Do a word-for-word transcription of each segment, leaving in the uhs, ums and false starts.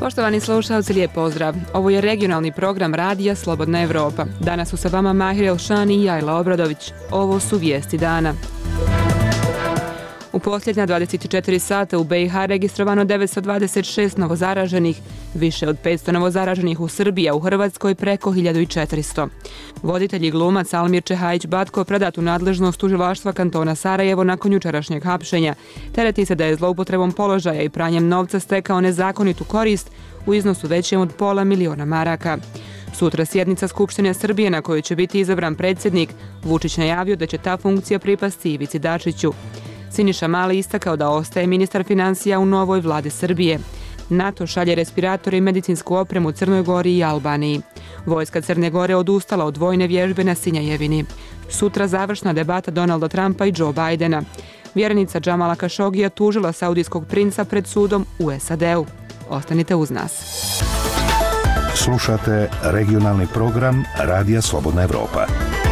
Poštovani slušalci, lijep pozdrav. Ovo je regionalni program Radija Slobodna Evropa. Danas su sa vama Mahir Elšani i Jajla Obradović. Ovo su vijesti dana. U posljednja dvadeset četiri sata u B i H registrovano devetsto dvadeset šest novozaraženih, više od petsto novozaraženih u Srbiji, a u Hrvatskoj preko hiljadu četiristo. Voditelj i glumac Almir Čehajić-Batko predat u nadležnost tužilaštva kantona Sarajevo nakon jučerašnjeg hapšenja. Tereti se da je zloupotrebom položaja i pranjem novca stekao nezakonitu korist u iznosu većem od pola miliona maraka. Sutra sjednica Skupštine Srbije na kojoj će biti izabran predsjednik. Vučić najavio da će ta funkcija pripasti Ivici Dačiću. Siniša Mali istakao da ostaje ministar financija u novoj vladi Srbije. NATO šalje respiratore i medicinsku opremu Crnoj Gori i Albaniji. Vojska Crne Gore odustala od vojne vježbe na Sinjajevini. Sutra završna debata Donalda Trumpa i Joe Bidena. Vjerenica Džamala Kašogija tužila saudijskog princa pred sudom u S A D-u. Ostanite uz nas. Slušate regionalni program Radija Slobodna Evropa.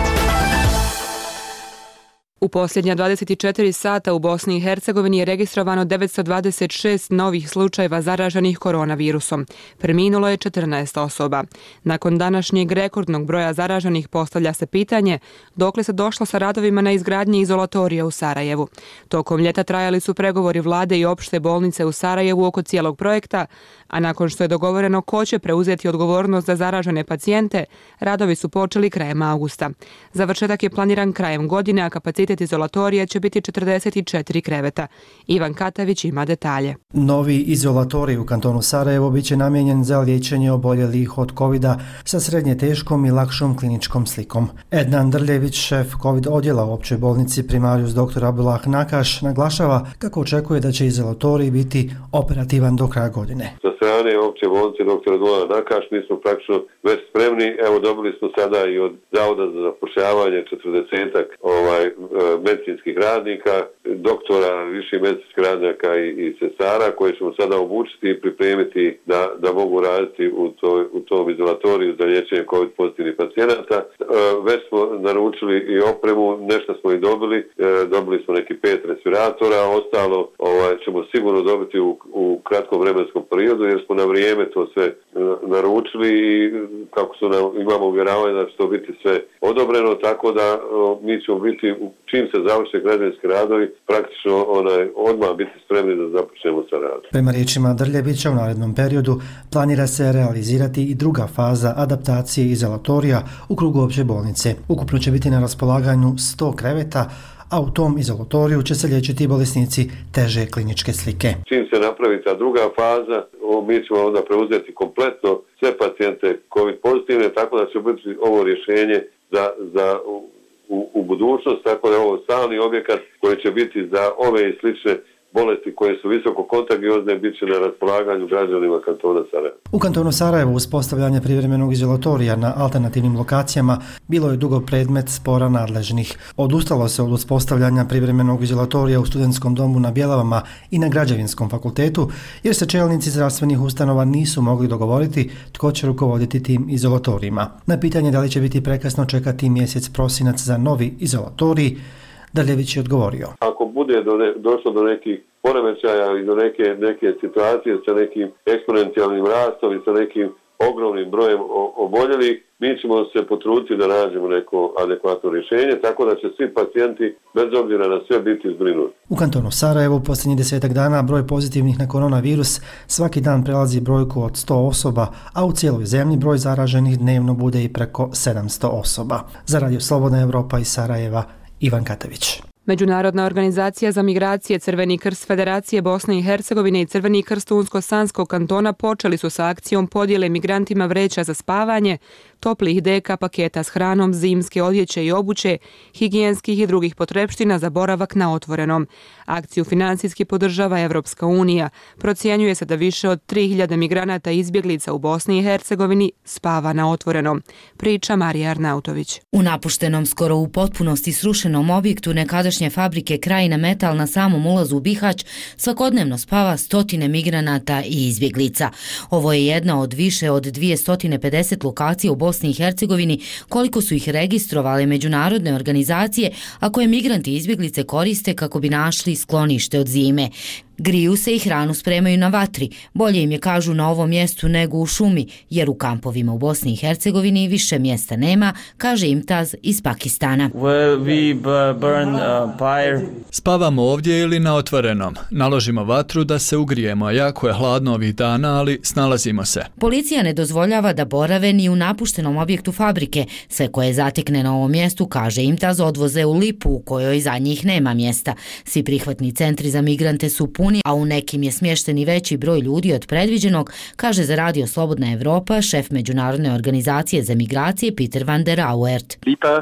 U posljednja dvadeset četiri sata u Bosni i Hercegovini je registrovano devetsto dvadeset šest novih slučajeva zaraženih koronavirusom. Preminulo je četrnaest osoba. Nakon današnjeg rekordnog broja zaraženih postavlja se pitanje dokle se došlo sa radovima na izgradnji izolatorija u Sarajevu. Tokom ljeta trajali su pregovori vlade i opšte bolnice u Sarajevu oko cijelog projekta, a nakon što je dogovoreno ko će preuzeti odgovornost za zaražene pacijente, radovi su počeli krajem augusta. Završetak je planiran krajem godine, a kapacitet izolatorija će biti četrdeset četiri kreveta. Ivan Katavić ima detalje. Novi izolatorij u kantonu Sarajevo biće namijenjen za liječenje oboljelih od kovida sa srednje teškom i lakšom kliničkom slikom. Ednan Drljević, šef COVID odjela u općoj bolnici primarijus dr. Abdullah Nakaš, naglašava kako očekuje da će izolatorij biti operativan do kraja godine. Sa strane opće bolnice dr. Abdullah Nakaš mi smo praktično već spremni. Evo, dobili smo sada i od Zavoda za zapošljavanje četrdesetak ovaj medicinskih radnika, doktora, viših medicinskih radnika i, i sestara koje ćemo sada obučiti i pripremiti da, da mogu raditi u, to, u tom izolatoriju za liječenje COVID pozitivnih pacijenata. E, već smo naručili i opremu, nešto smo i dobili, e, dobili smo neki pet respiratora, ostalo ovaj, ćemo sigurno dobiti u, u kratkom vremenskom periodu jer smo na vrijeme to sve e, naručili i kako su nam, imamo uvjeravanje da će to biti sve odobreno, tako da o, mi ćemo biti čim se završe građevinski radovi, praktično onaj, odmah biti spremni da započnemo sa radom. Prema riječima Drljevića, u narednom periodu planira se realizirati i druga faza adaptacije izolatorija u krugu opće bolnice. Ukupno će biti na raspolaganju sto kreveta, a u tom izolatoriju će se liječiti bolesnici teže kliničke slike. Čim se napravi ta druga faza, mi ćemo onda preuzeti kompletno sve pacijente COVID pozitivne, tako da će biti ovo rješenje za, za U, u budućnost, tako da je ovo stalni objekat koji će biti za ove i slične bolesti koje su visoko kontagiozne bit će na raspolaganju građanima kantona Sarajevo. U kantonu Sarajevo uspostavljanje privremenog izolatorija na alternativnim lokacijama bilo je dugo predmet spora nadležnih. Odustalo se od uspostavljanja privremenog izolatorija u studentskom domu na Bjelavama i na Građevinskom fakultetu, jer se čelnici zdravstvenih ustanova nisu mogli dogovoriti tko će rukovoditi tim izolatorijima. Na pitanje da li će biti prekasno čekati mjesec prosinac za novi izolatorij, Drljević je odgovorio. Ako bude do ne, došlo do nekih poremećaja i do neke, neke situacije sa nekim eksponencijalnim rastom i sa nekim ogromnim brojem oboljelih, mi ćemo se potruditi da nađemo neko adekvatno rješenje, tako da će svi pacijenti bez obzira na sve biti zbrinuti. U kantonu Sarajevo u posljednjih desetak dana broj pozitivnih na koronavirus svaki dan prelazi brojku od sto osoba, a u cijeloj zemlji broj zaraženih dnevno bude i preko sedamsto osoba. Za Radio Slobodna Evropa iz Sarajeva, Ivan Katavić. Međunarodna organizacija za migracije, Crveni krst Federacije Bosne i Hercegovine i Crveni krst Unsko-Sanskog kantona počeli su sa akcijom podjele migrantima vreća za spavanje, toplih deka, paketa s hranom, zimske odjeće i obuće, higijenskih i drugih potrepština za boravak na otvorenom. Akciju financijski podržava Evropska unija. Procjenjuje se da više od tri hiljade migranata i izbjeglica u Bosni i Hercegovini spava na otvorenom. Priča Marija Arnautović. U napuštenom, skoro u potpunosti srušenom objektu nekadašnje fabrike Krajina Metal na samom ulazu u Bihać svakodnevno spava stotine migranata i izbjeglica. Ovo je jedna od više od dvjesto pedeset lokacija u Bosni i Hercegovini, koliko su ih registrovale međunarodne organizacije, a koje migranti i izbjeglice koriste kako bi našli sklonište od zime. Griju se i hranu spremaju na vatri. Bolje im je, kažu, na ovom mjestu nego u šumi, jer u kampovima u Bosni i Hercegovini više mjesta nema, kaže Imtaz iz Pakistana. Spavamo ovdje ili na otvorenom. Naložimo vatru da se ugrijemo, jako je hladno ovih dana, ali snalazimo se. Policija ne dozvoljava da borave ni u napuštenom objektu fabrike. Sve koje zatekne na ovom mjestu, kaže Imtaz, odvoze u Lipu u kojoj za njih nema mjesta. Svi prihvatni centri za migrante su puni, a u nekim je smješteni veći broj ljudi od predviđenog, kaže za Radio Slobodna Evropa šef Međunarodne organizacije za migracije Peter van der Auwert.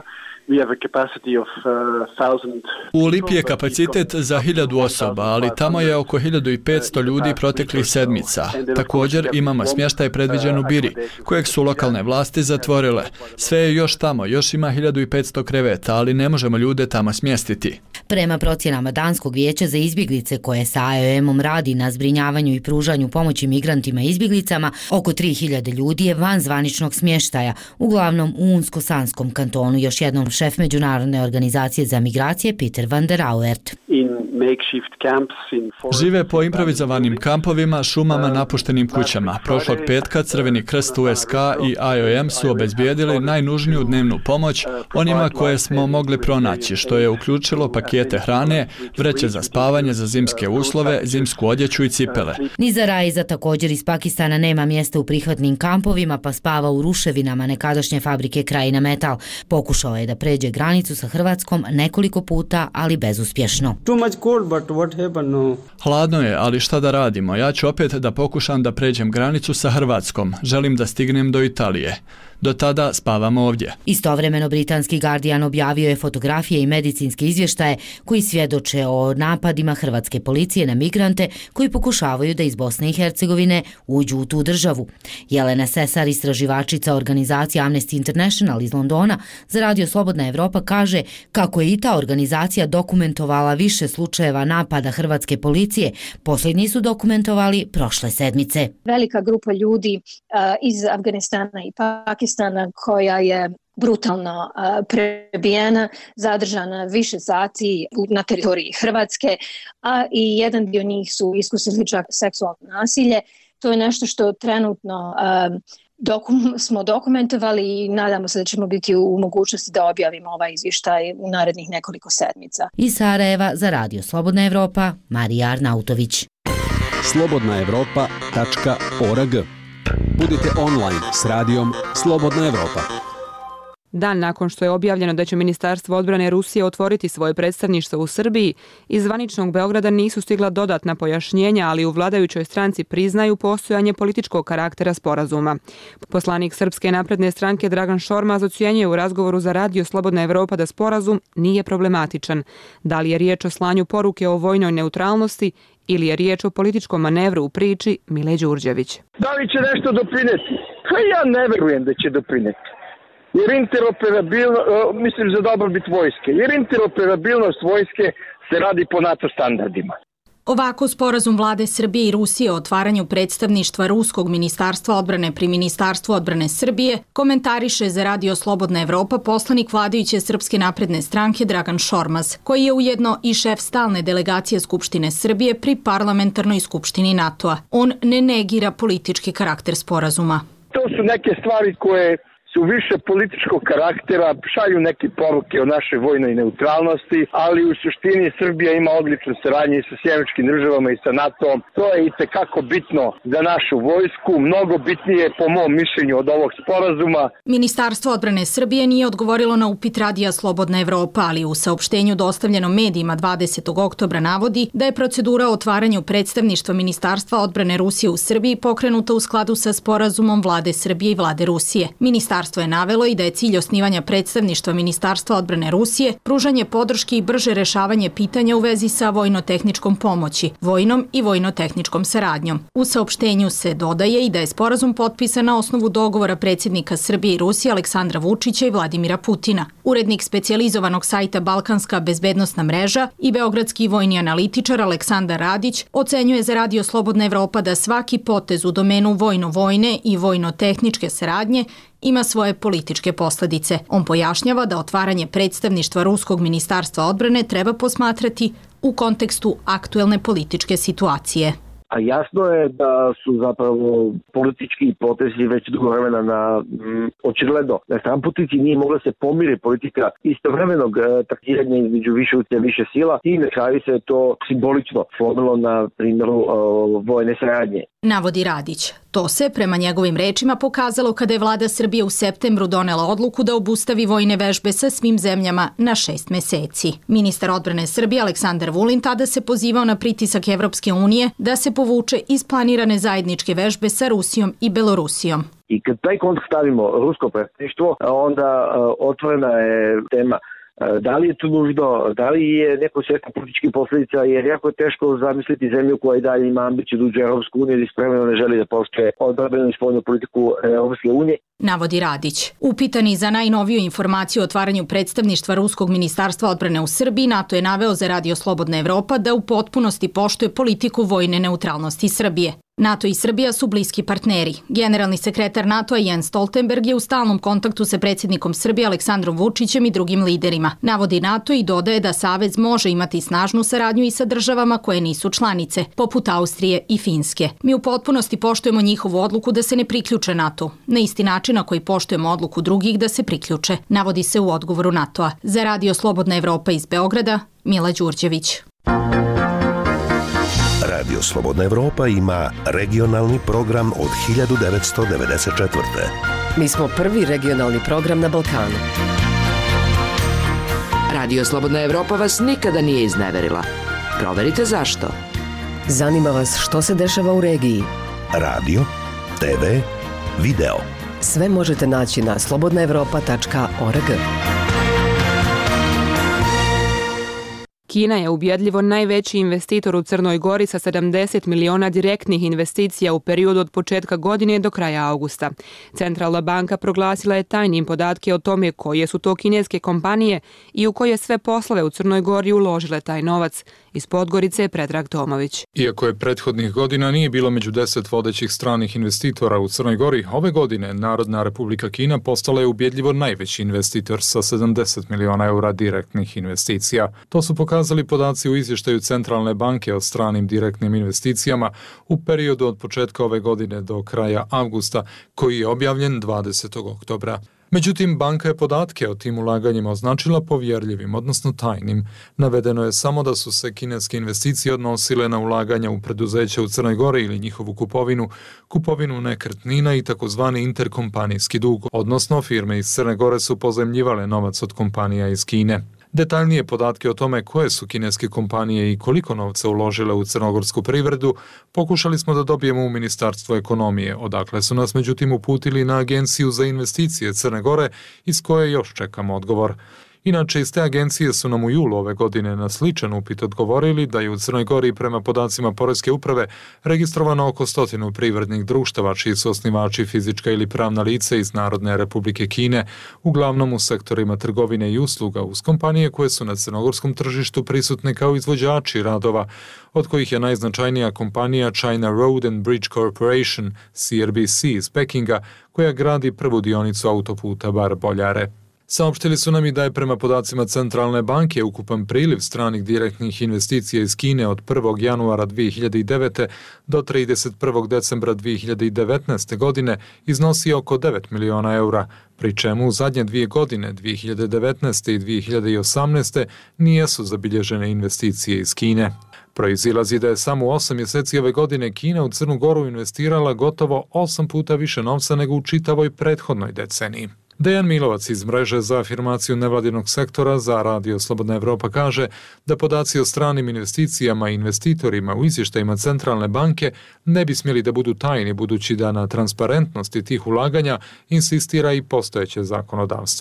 U Lipi je kapacitet za hiljadu osoba, ali tamo je oko hiljadu petsto ljudi proteklih sedmica. Također imamo smještaj predviđen u Biri, kojeg su lokalne vlasti zatvorile. Sve je još tamo, još ima hiljadu petsto kreveta, ali ne možemo ljude tamo smjestiti. Prema procjenama Danskog vijeća za izbjeglice koje sa A E M-om radi na zbrinjavanju i pružanju pomoći migrantima i izbjeglicama, oko tri hiljade ljudi je van zvaničnog smještaja, uglavnom u Unsko-Sanskom kantonu, još jednom šef Međunarodne organizacije za migracije Peter van der Auwert. Žive po improvizovanim kampovima, šumama, napuštenim kućama. Prošlog petka Crveni krst U S K i A E M su obezbijedili najnužniju dnevnu pomoć onima koje smo mogli pronaći, što je uključilo pakete hrane, vreće za spavanje za zimske uslove, zimsku odjeću i cipele. Niza Raiza, također iz Pakistana, nema mjesta u prihvatnim kampovima pa spava u ruševinama nekadašnje fabrike Krajina Metal. Pokušao je da pređe granicu sa Hrvatskom nekoliko puta, ali bezuspješno. Hladno je, ali šta da radimo? Ja ću opet da pokušam da pređem granicu sa Hrvatskom. Želim da stignem do Italije. Do tada spavamo ovdje. Istovremeno britanski Guardian objavio je fotografije i medicinske izvještaje koji svjedoče o napadima hrvatske policije na migrante koji pokušavaju da iz Bosne i Hercegovine uđu u tu državu. Jelena Sesar, istraživačica organizacije Amnesty International iz Londona, za Radio Slobodna Evropa kaže kako je i ta organizacija dokumentovala više slučajeva napada hrvatske policije. Posljednji su dokumentovali prošle sedmice. Velika grupa ljudi uh, iz Afganistana i Pakistana koja je brutalno uh, prebijena, zadržana više sati na teritoriji Hrvatske, a i jedan dio njih su iskusili čak seksualno nasilje. To je nešto što trenutno uh, dokum, smo dokumentovali i nadamo se da ćemo biti u mogućnosti da objavimo ovaj izvještaj u narednih nekoliko sedmica. Iz Sarajeva za Radio Slobodna Evropa, Marija Arnautović. slobodna evropa tačka org. Budite online s radijom Slobodna Evropa. Dan nakon što je objavljeno da će Ministarstvo odbrane Rusije otvoriti svoje predstavništvo u Srbiji, iz zvaničnog Beograda nisu stigla dodatna pojašnjenja, ali u vladajućoj stranci priznaju postojanje političkog karaktera sporazuma. Poslanik Srpske napredne stranke Dragan Šormaz ocjenjuje u razgovoru za Radio Slobodna Evropa da sporazum nije problematičan. Da li je riječ o slanju poruke o vojnoj neutralnosti ili je riječ o političkom manevru u priči, Mile Đurđević. Da li će nešto doprineti? Pa ja ne verujem da će doprineti. Jer interoperabilno, mislim za dobrobit vojske, jer interoperabilnost vojske se radi po NATO standardima. Ovako sporazum vlade Srbije i Rusije o otvaranju predstavništva Ruskog ministarstva odbrane pri Ministarstvu odbrane Srbije komentariše za Radio Slobodna Evropa poslanik vladajuće Srpske napredne stranke Dragan Šormaz, koji je ujedno i šef stalne delegacije Skupštine Srbije pri parlamentarnoj skupštini NATO-a. On ne negira politički karakter sporazuma. To su neke stvari koje su više političkog karaktera, šalju neke poruke o našoj vojnoj neutralnosti, ali u suštini Srbija ima odličnu saradnju i sa sjemeničkim državama i sa NATO-om. To je i tekako bitno za našu vojsku, mnogo bitnije po mom mišljenju od ovog sporazuma. Ministarstvo odbrane Srbije nije odgovorilo na upit Radija Slobodna Evropa, ali u saopštenju dostavljenom medijima dvadesetog oktobra navodi da je procedura o otvaranju predstavništva Ministarstva odbrane Rusije u Srbiji pokrenuta u skladu sa sporazumom vlade Srbije i vlade Rusije. Ministarstvo Ministarstvo je navelo i da je cilj osnivanja predstavništva Ministarstva odbrane Rusije pružanje podrške i brže rešavanje pitanja u vezi sa vojno-tehničkom pomoći, vojnom i vojno-tehničkom saradnjom. U saopštenju se dodaje i da je sporazum potpisan na osnovu dogovora predsjednika Srbije i Rusije Aleksandra Vučića i Vladimira Putina. Urednik specijalizovanog sajta Balkanska bezbednosna mreža i beogradski vojni analitičar Aleksandar Radić ocenjuje za Radio Slobodna Evropa da svaki potez u domenu vojno-vojne i vojno-tehničke saradnje ima svoje političke posljedice. On pojašnjava da otvaranje predstavništva Ruskog ministarstva odbrane treba posmatrati u kontekstu aktuelne političke situacije. A jasno je da su zapravo politički potezi već dugo vremena na m, očigledno na stramputici nije mogla se pomiri politika istovremenog e, taktiranja između više utjecaja više sila i na kraju se to simbolično slomilo na primjeru e, vojne saradnje. Navodi Radić. To se, prema njegovim rečima, pokazalo kada je vlada Srbije u septembru donela odluku da obustavi vojne vežbe sa svim zemljama na šest meseci. Ministar odbrane Srbije Aleksandar Vulin tada se pozivao na pritisak Evropske unije da se povuče iz planirane zajedničke vežbe sa Rusijom i Belorusijom. I kad taj kontekst stavimo rusko predstavništvo, onda uh, otvorena je tema da li je to nužno, da li je neko svjesna političkih posljedica, jer jako je teško zamisliti zemlju koja i dalje ima ambiciju da uđe u Europsku uniju ili spremno ne želi da poštuje odbrambenu i spoljnu politiku Europske unije. Navodi Radić. Upitani za najnoviju informaciju o otvaranju predstavništva Ruskog ministarstva odbrane u Srbiji, NATO je naveo za Radio Slobodna Evropa da u potpunosti poštuje politiku vojne neutralnosti Srbije. NATO i Srbija su bliski partneri. Generalni sekretar NATO-a Jens Stoltenberg je u stalnom kontaktu sa predsjednikom Srbije Aleksandrom Vučićem i drugim liderima. Navodi NATO i dodaje da Savez može imati snažnu saradnju i sa državama koje nisu članice, poput Austrije i Finske. Mi u potpunosti poštujemo njihovu odluku da se ne priključe NATO, na isti način na koji poštujemo odluku drugih da se priključe, navodi se u odgovoru NATO-a. Za Radio Slobodna Evropa iz Beograda, Mila Đurđević. Radio Slobodna Evropa ima regionalni program od hiljadu devetsto devedeset četvrte. Mi smo prvi regionalni program na Balkanu. Radio Slobodna Evropa vas nikada nije izneverila. Proverite zašto. Zanima vas što se dešava u regiji. Radio, te ve, video. Sve možete naći na slobodna evropa tačka org. Kina je ubjedljivo najveći investitor u Crnoj Gori sa sedamdeset miliona direktnih investicija u periodu od početka godine do kraja augusta. Centralna banka proglasila je tajnim podatke o tome koje su to kineske kompanije i u koje sve poslove u Crnoj Gori uložile taj novac. Iz Podgorice je Predrag Tomović. Iako je prethodnih godina nije bilo među deset vodećih stranih investitora u Crnoj Gori, ove godine Narodna Republika Kina postala je ubjedljivo najveći investitor sa sedamdeset miliona eura direktnih investicija. To su pokazali podaci u izvještaju Centralne banke o stranim direktnim investicijama u periodu od početka ove godine do kraja avgusta, koji je objavljen dvadesetog oktobra. Međutim, banka je podatke o tim ulaganjima označila povjerljivim, odnosno tajnim. Navedeno je samo da su se kineske investicije odnosile na ulaganja u preduzeće u Crnoj Gori ili njihovu kupovinu, kupovinu nekretnina i takozvani interkompanijski dug, odnosno firme iz Crne Gore su pozajmljivale novac od kompanija iz Kine. Detaljnije podatke o tome koje su kineske kompanije i koliko novca uložile u crnogorsku privredu pokušali smo da dobijemo u Ministarstvo ekonomije, odakle su nas međutim uputili na Agenciju za investicije Crne Gore, iz koje još čekamo odgovor. Inače, iz te agencije su nam u julu ove godine na sličan upit odgovorili da je u Crnoj Gori prema podacima Poreske uprave registrovano oko stotinu privrednih društava čiji su osnivači fizička ili pravna lica iz Narodne Republike Kine, uglavnom u sektorima trgovine i usluga, uz kompanije koje su na crnogorskom tržištu prisutne kao izvođači radova, od kojih je najznačajnija kompanija China Road and Bridge Corporation, C R B C iz Pekinga, koja gradi prvu dionicu autoputa Bar-Boljare. Saopštili su nam i da je prema podacima Centralne banke ukupan priliv stranih direktnih investicija iz Kine od prvog januara dvije hiljade devete. do trideset prvog decembra dvije hiljade devetnaeste. godine iznosi oko devet miliona eura, pri čemu u zadnje dvije godine, dvije hiljade devetnaeste. i dvije hiljade osamnaeste. nijesu zabilježene investicije iz Kine. Proizilazi da je samo u osam mjeseci ove godine Kina u Crnu Goru investirala gotovo osam puta više novca nego u čitavoj prethodnoj deceniji. Dejan Milovac iz mreže za afirmaciju nevladinog sektora za Radio Slobodna Evropa kaže da podaci o stranim investicijama i investitorima u izvještajima Centralne banke ne bi smjeli da budu tajni, budući da na transparentnosti tih ulaganja insistira i postojeće zakonodavstvo.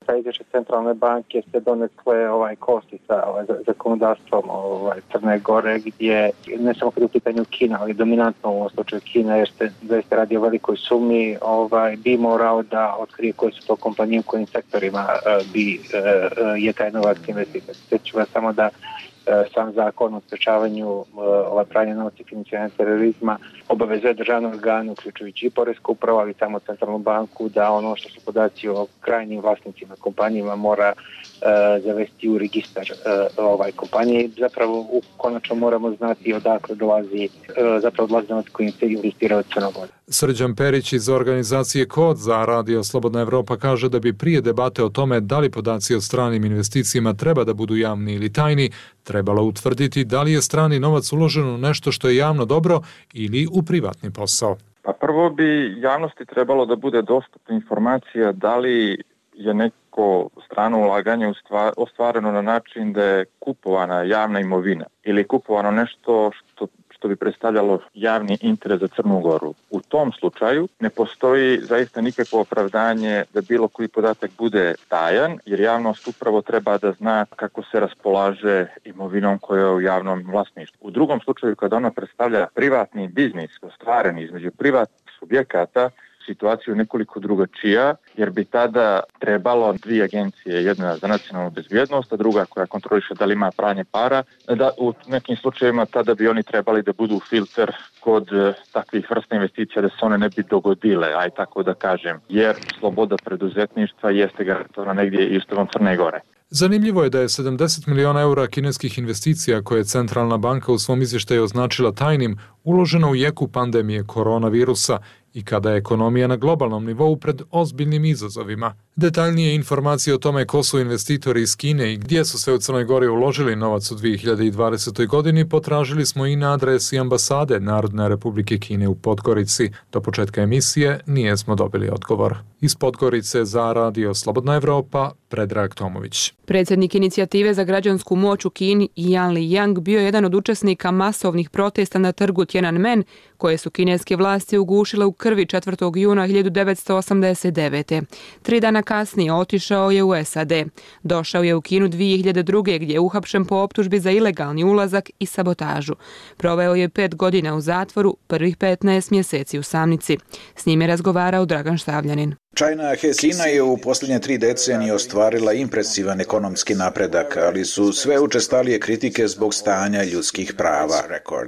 Sa izvješća centralne banke se donekle ovaj kosi sa ovaj, zakonodavstvom ovaj, Crne Gore, gdje ne samo kad je u pitanju Kina, ali dominantno u ovom slučaju Kina, jer se zaista radi o velikoj sumi, ovaj, bi morao da otkrije koje su to kompanije u kojim sektorima uh, bi uh, je taj novac investitor. Sjeću vas samo da sam zakon o sprečavanju ovaj, pranja novca i financiranja terorizma obavezuje državne organe, uključujući i Poresku upravu, ali samo centralnu banku, da ono što su podaci o krajnjim vlasnicima kompanijama mora uh, zavesti u registar uh, ovaj kompanije. Zapravo u konačno moramo znati odakle dolazi uh, zapravo dolazi novac koji se investira od Crne Gore. Srđan Perić iz organizacije Kod za Radio Slobodna Evropa kaže da bi prije debate o tome da li podaci o stranim investicijama treba da budu javni ili tajni, trebalo utvrditi da li je strani novac uložen u nešto što je javno dobro ili u privatni posao. Pa prvo bi javnosti trebalo da bude dostupna informacija da li je neko strano ulaganje ostvareno na način da je kupovana javna imovina ili kupovano nešto što što bi predstavljalo javni interes za Crnu Goru. U tom slučaju ne postoji zaista nikakvo opravdanje da bilo koji podatak bude tajan, jer javnost upravo treba da zna kako se raspolaže imovinom koja je u javnom vlasništvu. U drugom slučaju, kada ona predstavlja privatni biznis ostvaren između privatnih subjekata, situaciju nekoliko drugačija, jer bi tada trebalo dvije agencije, jedna za nacionalnu bezbjednost, a druga koja kontroliše da li ima pranje para, da u nekim slučajevima tada bi oni trebali da budu filter kod takvih vrsta investicija da se one ne bi dogodile, aj tako da kažem, jer sloboda preduzetništva jeste garantovana negdje i Ustavom Crne Gore. Zanimljivo je da je sedamdeset miliona eura kineskih investicija koje je Centralna banka u svom izvještaju označila tajnim uloženo u jeku pandemije koronavirusa i kada je ekonomija na globalnom nivou pred ozbiljnim izazovima. Detaljnije informacije o tome ko su investitori iz Kine i gdje su sve u Crnoj Gori uložili novac u dvije hiljade dvadesetoj. godini potražili smo i na adresi ambasade Narodne Republike Kine u Podgorici. Do početka emisije nije smo dobili odgovor. Iz Podgorice za Radio Slobodna Evropa, Predrag Tomović. Predsjednik inicijative za građansku moć u Kini, Yan Li-yang, bio je jedan od učesnika masovnih protesta na trgu Tiananmen, koje su kineske vlasti ugušile u krvi četvrtog juna hiljadu devetsto osamdeset devete. Tri dana kasnije otišao je u S A D. Došao je u Kinu dvije hiljade druge. gdje je uhapšen po optužbi za ilegalni ulazak i sabotažu. Proveo je pet godina u zatvoru, prvih petnaest mjeseci u samnici. S njim je razgovarao Dragan Štavljanin. Kina je u posljednje tri decenije ostvarila impresivan ekonomski napredak, ali su sve učestalije kritike zbog stanja ljudskih prava. Rekord.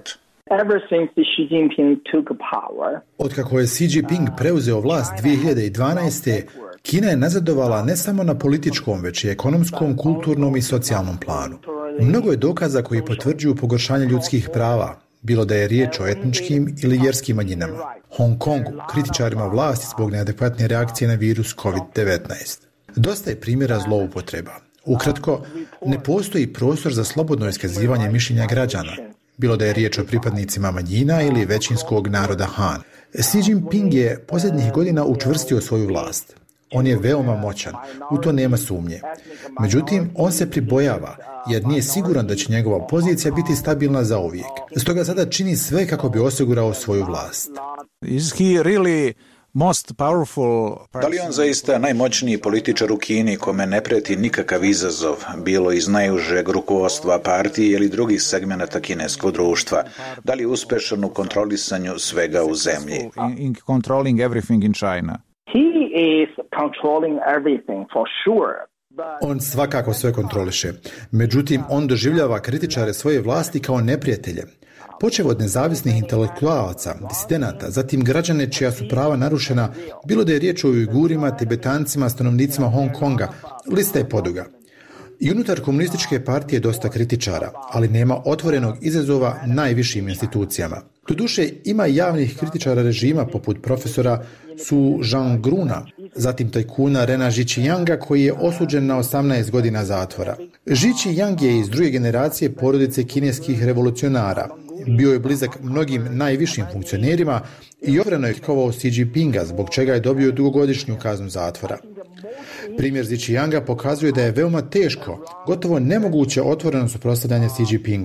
Otkako je Xi Jinping preuzeo vlast dvije hiljade dvanaeste. Kina je nazadovala ne samo na političkom, već i ekonomskom, kulturnom i socijalnom planu. Mnogo je dokaza koji potvrđuju pogoršanje ljudskih prava, bilo da je riječ o etničkim ili vjerskim manjinama. Hong Kongu, kritičarima vlasti zbog neadekvatne reakcije na virus kovid devetnaest. Dosta je primjera zloupotreba. Ukratko, ne postoji prostor za slobodno iskazivanje mišljenja građana, bilo da je riječ o pripadnicima manjina ili većinskog naroda Han. Xi Jinping je posljednjih godina učvrstio svoju vlast. On je veoma moćan, u to nema sumnje. Međutim, on se pribojava, jer nije siguran da će njegova pozicija biti stabilna zauvijek. Stoga sada čini sve kako bi osigurao svoju vlast. Is he really most powerful? Da li on zaista najmoćniji političar u Kini kome ne preti nikakav izazov, bilo iz najužeg rukovodstva partije ili drugih segmenata kineskog društva? Da li je uspešan u kontrolisanju svega u zemlji? In controlling everything in China. He is controlling everything for sure. On svakako sve kontroliše. Međutim, on doživljava kritičare svoje vlasti kao neprijatelje. Počev od nezavisnih intelektualaca, disidenata, zatim građane čija su prava narušena, bilo da je riječ o Ujgurima, Tibetancima, stanovnicima Hong Konga, lista je poduga. I unutar komunističke partije dosta kritičara, ali nema otvorenog izazova najvišim institucijama. Doduše, ima javnih kritičara režima poput profesora Su Zhanggruna, zatim tajkuna Rena Zhiqianga koji je osuđen na osamnaest godina zatvora. Zhiqiang je iz druge generacije porodice kineskih revolucionara. Bio je blizak mnogim najvišim funkcionerima i otvoreno je krikovao Xi Jinpinga, zbog čega je dobio dugogodišnju kaznu zatvora. Primjer Zhiqianga pokazuje da je veoma teško, gotovo nemoguće otvoreno suprotstavljanje Xi Jinpingu.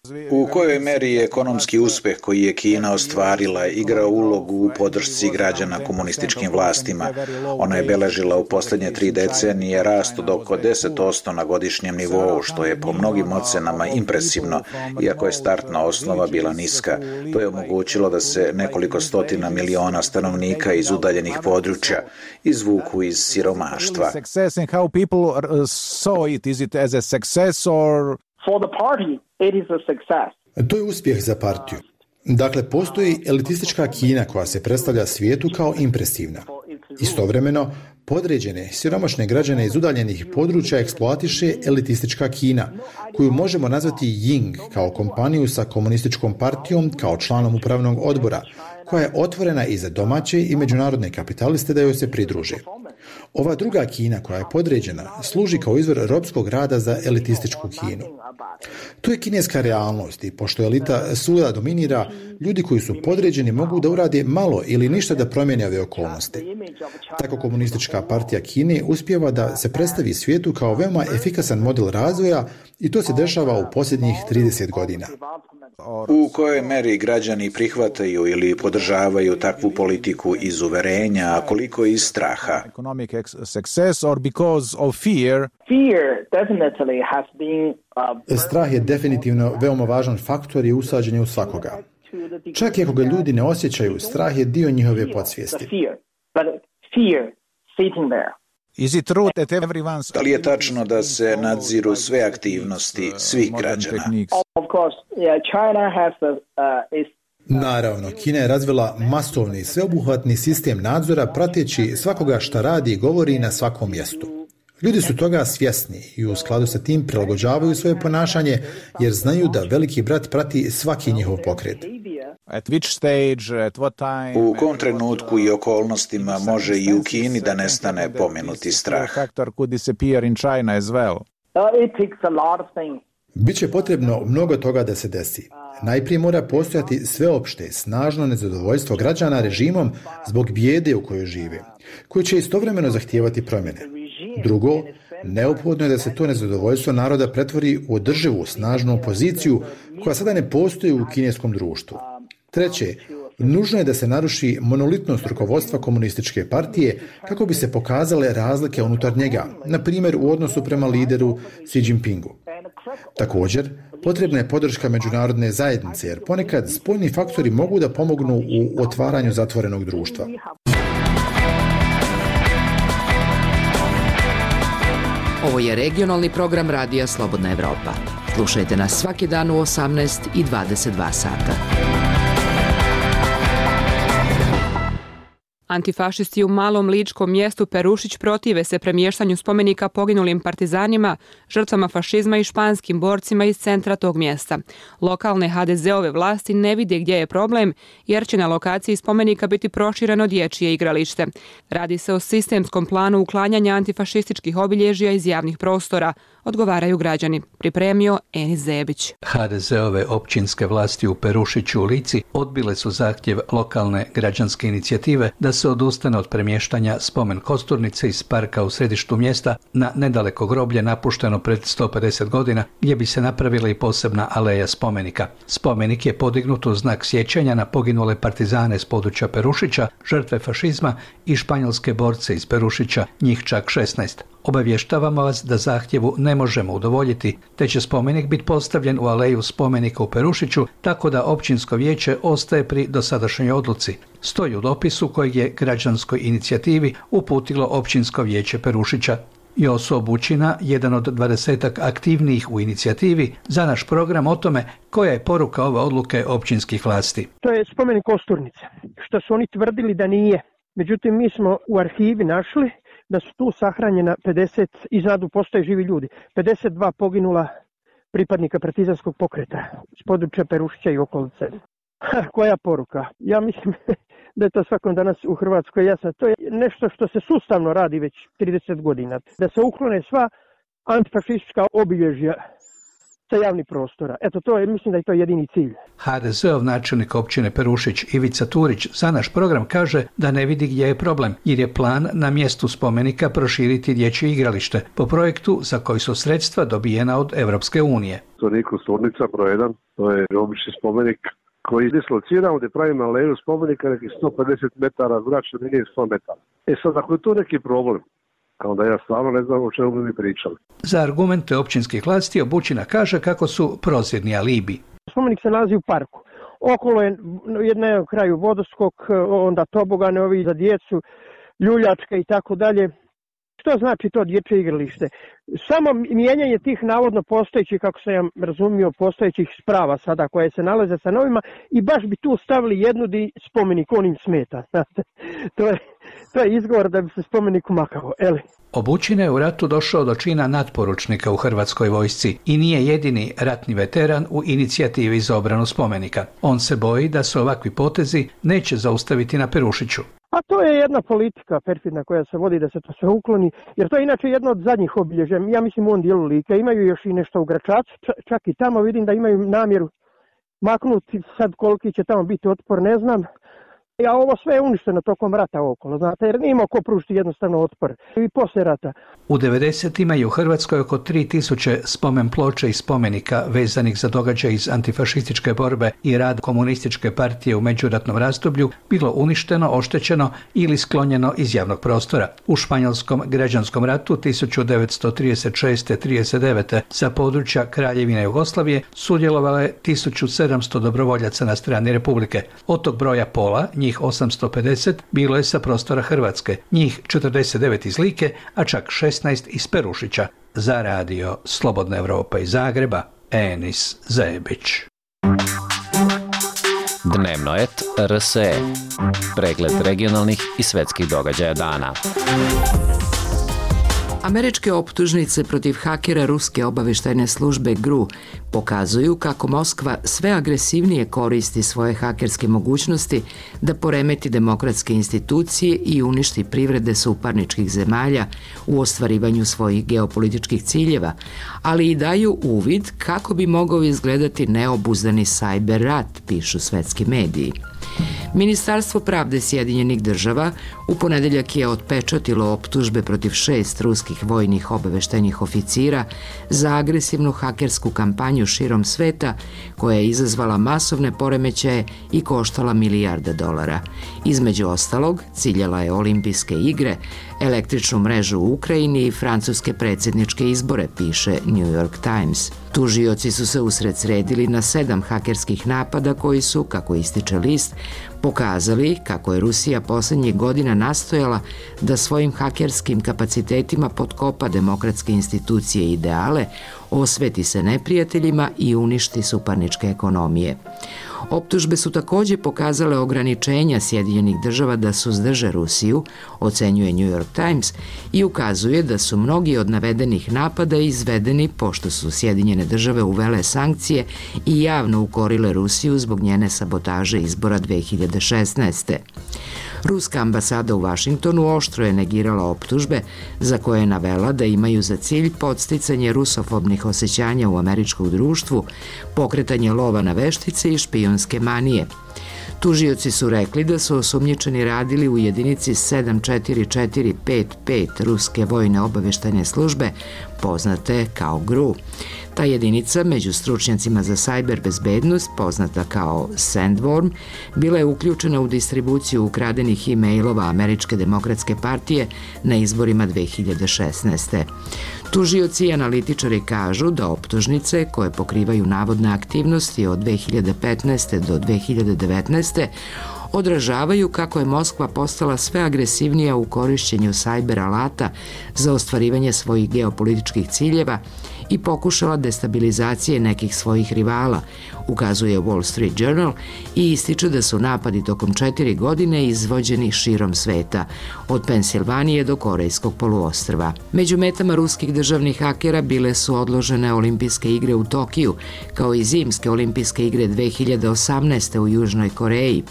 U kojoj meri je ekonomski uspeh koji je Kina ostvarila igrao ulogu u podršci građana komunističkim vlastima? Ona je beležila u posljednje tri decenije rast od oko deset posto na godišnjem nivou, što je po mnogim ocenama impresivno, iako je startna osnova bila niska. To je omogućilo da se nekoliko stotina miliona stanovnika iz udaljenih područja izvuku iz siromaštva. To je uspjeh za partiju. Dakle, postoji elitistička Kina koja se predstavlja svijetu kao impresivna. Istovremeno, podređene, siromašne građane iz udaljenih područja eksploatiše elitistička Kina, koju možemo nazvati Ying kao kompaniju sa komunističkom partijom kao članom upravnog odbora, koja je otvorena i za domaće i međunarodne kapitaliste da joj se pridruže. Ova druga Kina koja je podređena služi kao izvor ropskog rada za elitističku Kinu. To je kineska realnost i pošto elita svuda dominira, ljudi koji su podređeni mogu da urade malo ili ništa da promijene ove okolnosti. Tako komunistička partija Kine uspijeva da se predstavi svijetu kao veoma efikasan model razvoja i to se dešava u posljednjih trideset godina. U kojoj meri građani prihvataju ili podržavaju takvu politiku iz uverenja, a koliko iz straha? Strah je definitivno veoma važan faktor i usađen je u svakoga. Čak i ako ga ljudi ne osjećaju, strah je dio njihove podsvijesti. Da li je tačno da se nadziru sve aktivnosti svih građana? Naravno, Kina je razvila masovni i sveobuhvatni sistem nadzora prateći svakoga šta radi i govori na svakom mjestu. Ljudi su toga svjesni i u skladu sa tim prilagođavaju svoje ponašanje jer znaju da veliki brat prati svaki njihov pokret. U kom trenutku i okolnostima može i u Kini da nestane pomenuti strah? Biće potrebno mnogo toga da se desi. Najprije mora postojati sveopšte, snažno nezadovoljstvo građana režimom zbog bijede u kojoj žive, koji će istovremeno zahtijevati promjene. Drugo, neophodno je da se to nezadovoljstvo naroda pretvori u održivu, snažnu opoziciju koja sada ne postoji u kineskom društvu. Treće, nužno je da se naruši monolitnost rukovodstva komunističke partije kako bi se pokazale razlike unutar njega, na primjer u odnosu prema lideru Xi Jinpingu. Također, potrebna je podrška međunarodne zajednice jer ponekad spoljni faktori mogu da pomognu u otvaranju zatvorenog društva. Ovo je regionalni program Radija Slobodna Evropa. Slušajte nas svaki dan u osamnaest i dvadeset dva sata. Antifašisti u malom ličkom mjestu Perušić protive se premještanju spomenika poginulim partizanima, žrtvama fašizma i španskim borcima iz centra tog mjesta. Lokalne ha de ze-ove vlasti ne vide gdje je problem, jer će na lokaciji spomenika biti prošireno dječje igralište. Radi se o sistemskom planu uklanjanja antifašističkih obilježja iz javnih prostora, odgovaraju građani. Pripremio Enis Zebić. ha de ze-ove općinske vlasti u Perušiću u Lici odbile su zahtjev lokalne građanske inicijative da se odustane od premještanja spomen kosturnice iz parka u središtu mjesta na nedaleko groblje napušteno pred sto pedeset godina, gdje bi se napravila i posebna aleja spomenika. Spomenik je podignut u znak sjećanja na poginule partizane s područja Perušića, žrtve fašizma i španjolske borce iz Perušića, njih čak šesnaest. Obavještavamo vas da zahtjevu ne možemo udovoljiti, te će spomenik biti postavljen u aleju spomenika u Perušiću, tako da općinsko vijeće ostaje pri dosadašnjoj odluci. Stoji u dopisu kojeg je građanskoj inicijativi uputilo općinsko vijeće Perušića. Joso Bučina, jedan od dvadesetak aktivnijih u inicijativi, za naš program o tome koja je poruka ove odluke općinskih vlasti. To je spomenik kosturnice, što su oni tvrdili da nije. Međutim, mi smo u arhivi našli da su tu sahranjena pedeset, iznadu postoje živi ljudi, pedeset dva poginula pripadnika partizanskog pokreta s područja Perušića i okolice. Ha, koja poruka? Ja mislim da je to svakom danas u Hrvatskoj jasno. To je nešto što se sustavno radi već trideset godina. Da se uklone sva antifašistička obilježja sa javnih prostora. Eto, to je, mislim da je to jedini cilj. ha de zeov načelnik općine Perušić Ivica Turić za naš program kaže da ne vidi gdje je problem, jer je plan na mjestu spomenika proširiti dječje igralište po projektu za koji su sredstva dobijena od Evropske unije. To nije kosturnica broj jedan, to je obični spomenik koji dislociramo gdje pravimo na ledu spomenika nekih sto pedeset metara, zračne linije sto metara. E sad, ako je to neki problem, onda ja stvarno ne znam o čemu bi mi pričali. Za argumente općinskih vlasti Obućina kaže kako su prozirni alibi. Spomenik se nalazi u parku. Okolo je na kraju vodoskok, onda tobogane ovi za djecu, ljuljačka i tako dalje. Što znači to dječje igralište? Samo mijenjanje tih navodno postojećih, kako sam ja razumio, postojećih sprava sada koje se nalaze sa novima i baš bi tu stavili jednu di spomenik, on im smeta. to, je, to je izgovor da bi se spomenik umakao. Eli. Obućina je u ratu došao do čina natporučnika u Hrvatskoj vojsci i nije jedini ratni veteran u inicijativi za obranu spomenika. On se boji da se ovakvi potezi neće zaustaviti na Perušiću. A to je jedna politika perfidna koja se vodi da se to sve ukloni, jer to je inače jedno od zadnjih obilježja. Ja mislim u ovom dijelu Like. Imaju još i nešto u Gračacu, čak i tamo vidim da imaju namjeru maknuti, sad koliki će tamo biti otpor, ne znam. A ovo sve je uništeno tokom rata okolo, znate, jer nije imao ko pružiti jednostavno otpor. I poslije rata. U devedesetima je u Hrvatskoj oko tri tisuće spomen ploča i spomenika vezanih za događaj iz antifašističke borbe i rad komunističke partije u međuratnom razdoblju bilo uništeno, oštećeno ili sklonjeno iz javnog prostora. U španjolskom građanskom ratu tisuću devetsto trideset šeste do trideset devete sa područja Kraljevine Jugoslavije sudjelovalo je tisuću sedamsto dobrovoljaca na strani Republike. Od tog broja pola, njih osamsto pedeset, bilo je sa prostora Hrvatske, njih četrdeset devet iz Like, a čak šesnaest iz Perušića. Za radio Slobodna Evropa iz Zagreba, Enis Zebić. Dnevno et R S E. Pregled regionalnih i svetskih događaja dana. Američke optužnice protiv hakera ruske obavještajne službe G R U pokazuju kako Moskva sve agresivnije koristi svoje hakerske mogućnosti da poremeti demokratske institucije i uništi privrede suparničkih zemalja u ostvarivanju svojih geopolitičkih ciljeva, ali i daju uvid kako bi mogao izgledati neobuzdani sajber rat, pišu svetski mediji. Ministarstvo pravde Sjedinjenih država u ponedeljak je otpečatilo optužbe protiv šest ruskih vojnih obaveštajnih oficira za agresivnu hakersku kampanju širom sveta koja je izazvala masovne poremećaje i koštala milijarde dolara. Između ostalog, ciljala je olimpijske igre, električnu mrežu u Ukrajini i francuske predsjedničke izbore, piše New York Times. Tužioci su se usredsredili na sedam hakerskih napada koji su, kako ističe list, pokazali kako je Rusija posljednjih godina nastojala da svojim hakerskim kapacitetima potkopa demokratske institucije i ideale, osveti se neprijateljima i uništi suparničke ekonomije. Optužbe su također pokazale ograničenja Sjedinjenih država da suzdrže Rusiju, ocenjuje New York Times, i ukazuje da su mnogi od navedenih napada izvedeni pošto su Sjedinjene države uvele sankcije i javno ukorile Rusiju zbog njene sabotaže izbora dve hiljade šesnaeste. Ruska ambasada u Vašingtonu oštro je negirala optužbe za koje je navela da imaju za cilj podsticanje rusofobnih osjećanja u američkom društvu, pokretanje lova na veštice i špijunske manije. Tužioci su rekli da su osumnjičeni radili u jedinici sedam četiri četiri pet pet ruske vojne obavještajne službe, poznate kao G R U. Ta jedinica, među stručnjacima za sajber bezbednost, poznata kao Sandworm, bila je uključena u distribuciju ukradenih e-mailova Američke demokratske partije na izborima dve hiljade šesnaeste. Tužioci i analitičari kažu da optužnice koje pokrivaju navodne aktivnosti od dve hiljade petnaeste do dve hiljade devetnaeste odražavaju kako je Moskva postala sve agresivnija u korišćenju sajber alata za ostvarivanje svojih geopolitičkih ciljeva i pokušala destabilizacije nekih svojih rivala, ukazuje Wall Street Journal i ističe da su napadi tokom četiri godine izvođeni širom sveta, od Pensilvanije do Korejskog poluostrva. Među metama ruskih državnih hakera bile su odložene olimpijske igre u Tokiju, kao i zimske olimpijske igre dve hiljade osamnaeste u Južnoj Koreji, piše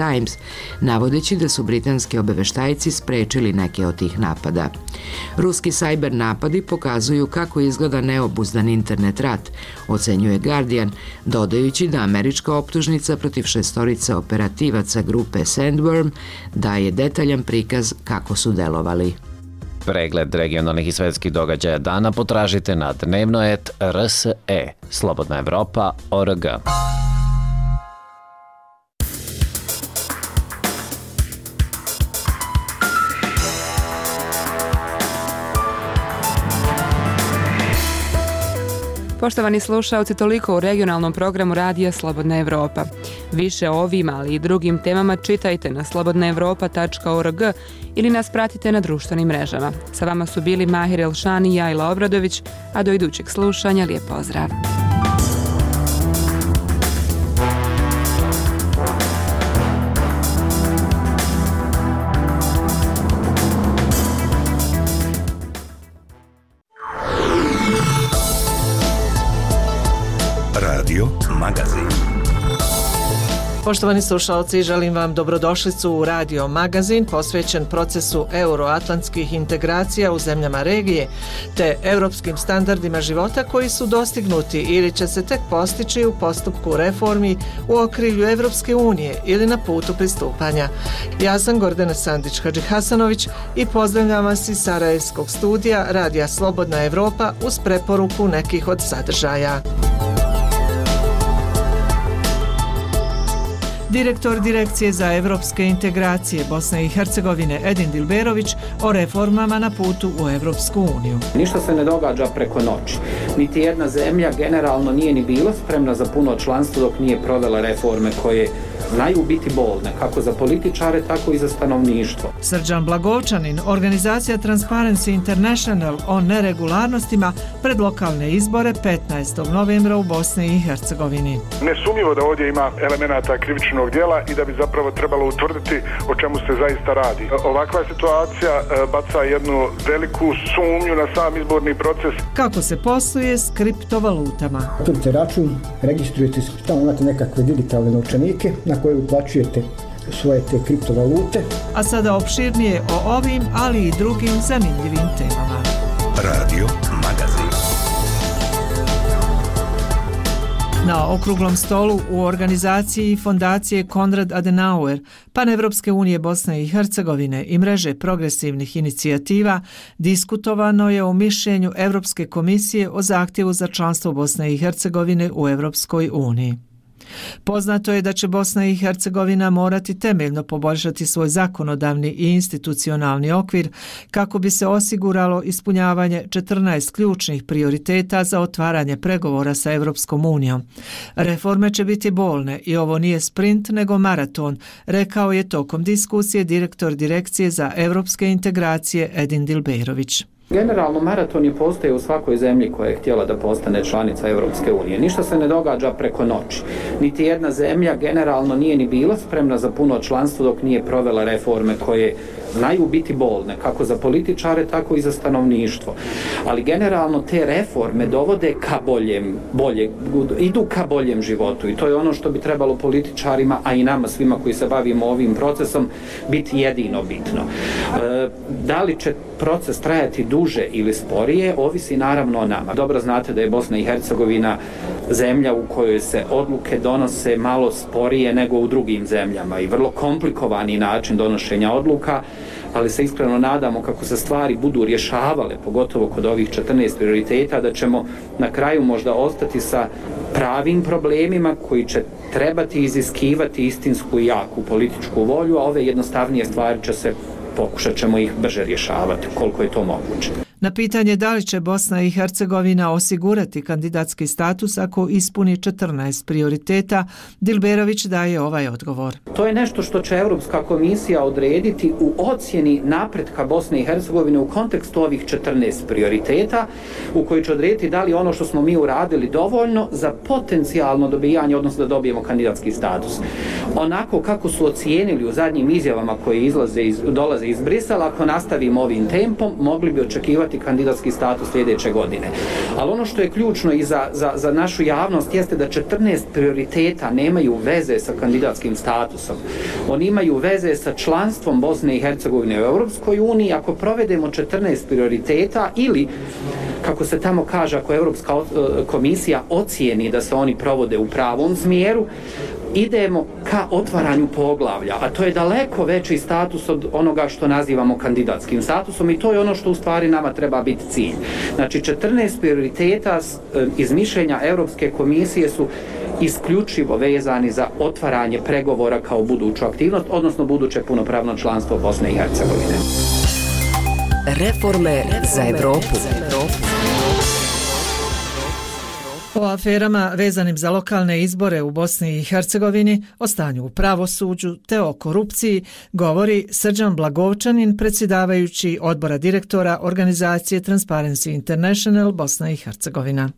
Times, navodeći da su britanski obaveštajci sprečili neke od tih napada. Ruski sajber napadi pokazuju kako izgleda neobuzdan internet rat, ocenjuje Guardian, dodajući da američka optužnica protiv šestorice operativaca grupe Sandworm daje detaljan prikaz kako su delovali. Pregled regionalnih i svetskih događaja dana potražite na dnevnoet R S E, Slobodna Evropa, O R G. Poštovani slušaoci, toliko u regionalnom programu Radija Slobodna Evropa. Više o ovim, ali i drugim temama čitajte na slobodna evropa tačka org ili nas pratite na društvenim mrežama. Sa vama su bili Mahir Elšani i Ajla Obradović, a do idućeg slušanja lijep pozdrav. Radio Magazin. Poštovani slušalci, želim vam dobrodošlicu u Radio Magazin posvećen procesu euroatlantskih integracija u zemljama regije te europskim standardima života koji su dostignuti ili će se tek postići u postupku reformi u okrilju Evropske unije ili na putu pristupanja. Ja sam Gordana Sandić-Hadžihasanović i pozdravljam vas iz Sarajevskog studija Radija Slobodna Evropa uz preporuku nekih od sadržaja. Direktor Direkcije za evropske integracije Bosne i Hercegovine Edin Dilberović o reformama na putu u Evropsku uniju. Ništa se ne događa preko noći. Niti jedna zemlja generalno nije ni bila spremna za puno članstvo dok nije provela reforme koje znaju biti bolne, kako za političare, tako i za stanovništvo. Srđan Blagovčanin, organizacija Transparency International o neregularnostima pred lokalne izbore petnaestog novembra u Bosni i Hercegovini. Nesumnjivo da ovdje ima elemenata krivičnog djela i da bi zapravo trebalo utvrditi o čemu se zaista radi. Ovakva situacija baca jednu veliku sumnju na sam izborni proces. Kako se posluje s kriptovalutama? Otvorite račun, registrujete se, tamo imate nekakve digitalne novčanike na koje uplaćujete svoje te kriptovalute. A sada opširnije o ovim, ali i drugim zanimljivim temama. Radio Magazin. Na okruglom stolu u organizaciji Fondacije Konrad Adenauer, Panevropske unije Bosne i Hercegovine i mreže progresivnih inicijativa diskutovano je o mišljenju Evropske komisije o zahtjevu za članstvo Bosne i Hercegovine u Evropskoj uniji. Poznato je da će Bosna i Hercegovina morati temeljno poboljšati svoj zakonodavni i institucionalni okvir kako bi se osiguralo ispunjavanje četrnaest ključnih prioriteta za otvaranje pregovora sa Evropskom unijom. Reforme će biti bolne i ovo nije sprint nego maraton, rekao je tokom diskusije direktor Direkcije za evropske integracije Edin Dilberović. Generalno maratoni postoje u svakoj zemlji koja je htjela da postane članica Evropske unije. Ništa se ne događa preko noći. Niti jedna zemlja generalno nije ni bila spremna za puno članstvo dok nije provela reforme koje znaju biti bolne, kako za političare, tako i za stanovništvo. Ali generalno te reforme dovode ka boljem, bolje, idu ka boljem životu i to je ono što bi trebalo političarima, a i nama svima koji se bavimo ovim procesom, biti jedino bitno. E, da li će proces trajati duže ili sporije, ovisi naravno o nama. Dobro znate da je Bosna i Hercegovina zemlja u kojoj se odluke donose malo sporije nego u drugim zemljama i vrlo komplikovani način donošenja odluka, ali se iskreno nadamo kako se stvari budu rješavale, pogotovo kod ovih četrnaest prioriteta, da ćemo na kraju možda ostati sa pravim problemima koji će trebati iziskivati istinsku i jaku političku volju, a ove jednostavnije stvari će se pokušat ćemo ih brže rješavati, koliko je to moguće. Na pitanje da li će Bosna i Hercegovina osigurati kandidatski status ako ispuni četrnaest prioriteta, Dilberović daje ovaj odgovor. To je nešto što će Europska komisija odrediti u ocjeni napretka Bosne i Hercegovine u kontekstu ovih četrnaest prioriteta, u koji će odrediti da li ono što smo mi uradili dovoljno za potencijalno dobijanje, odnosno da dobijemo kandidatski status. Onako kako su ocijenili u zadnjim izjavama koje izlaze iz, dolaze iz Brisela, ako nastavimo ovim tempom, mogli bi očekivati dobivati kandidatski status sljedeće godine. Ali ono što je ključno i za, za, za našu javnost jeste da četrnaest prioriteta nemaju veze sa kandidatskim statusom. Oni imaju veze sa članstvom Bosne i Hercegovine u Europskoj uniji. Ako provedemo četrnaest prioriteta ili, kako se tamo kaže, ako Europska komisija ocijeni da se oni provode u pravom smjeru, idemo ka otvaranju poglavlja, a to je daleko veći status od onoga što nazivamo kandidatskim statusom i to je ono što u stvari nama treba biti cilj. Znači četrnaest prioriteta iz mišljenja Europske komisije su isključivo vezani za otvaranje pregovora kao buduću aktivnost, odnosno buduće punopravno članstvo Bosne i Hercegovine. Reforme za Evropu. O aferama vezanim za lokalne izbore u Bosni i Hercegovini, o stanju u pravosuđu te o korupciji govori Srđan Blagovčanin, predsjedavajući odbora direktora organizacije Transparency International Bosna i Hercegovina.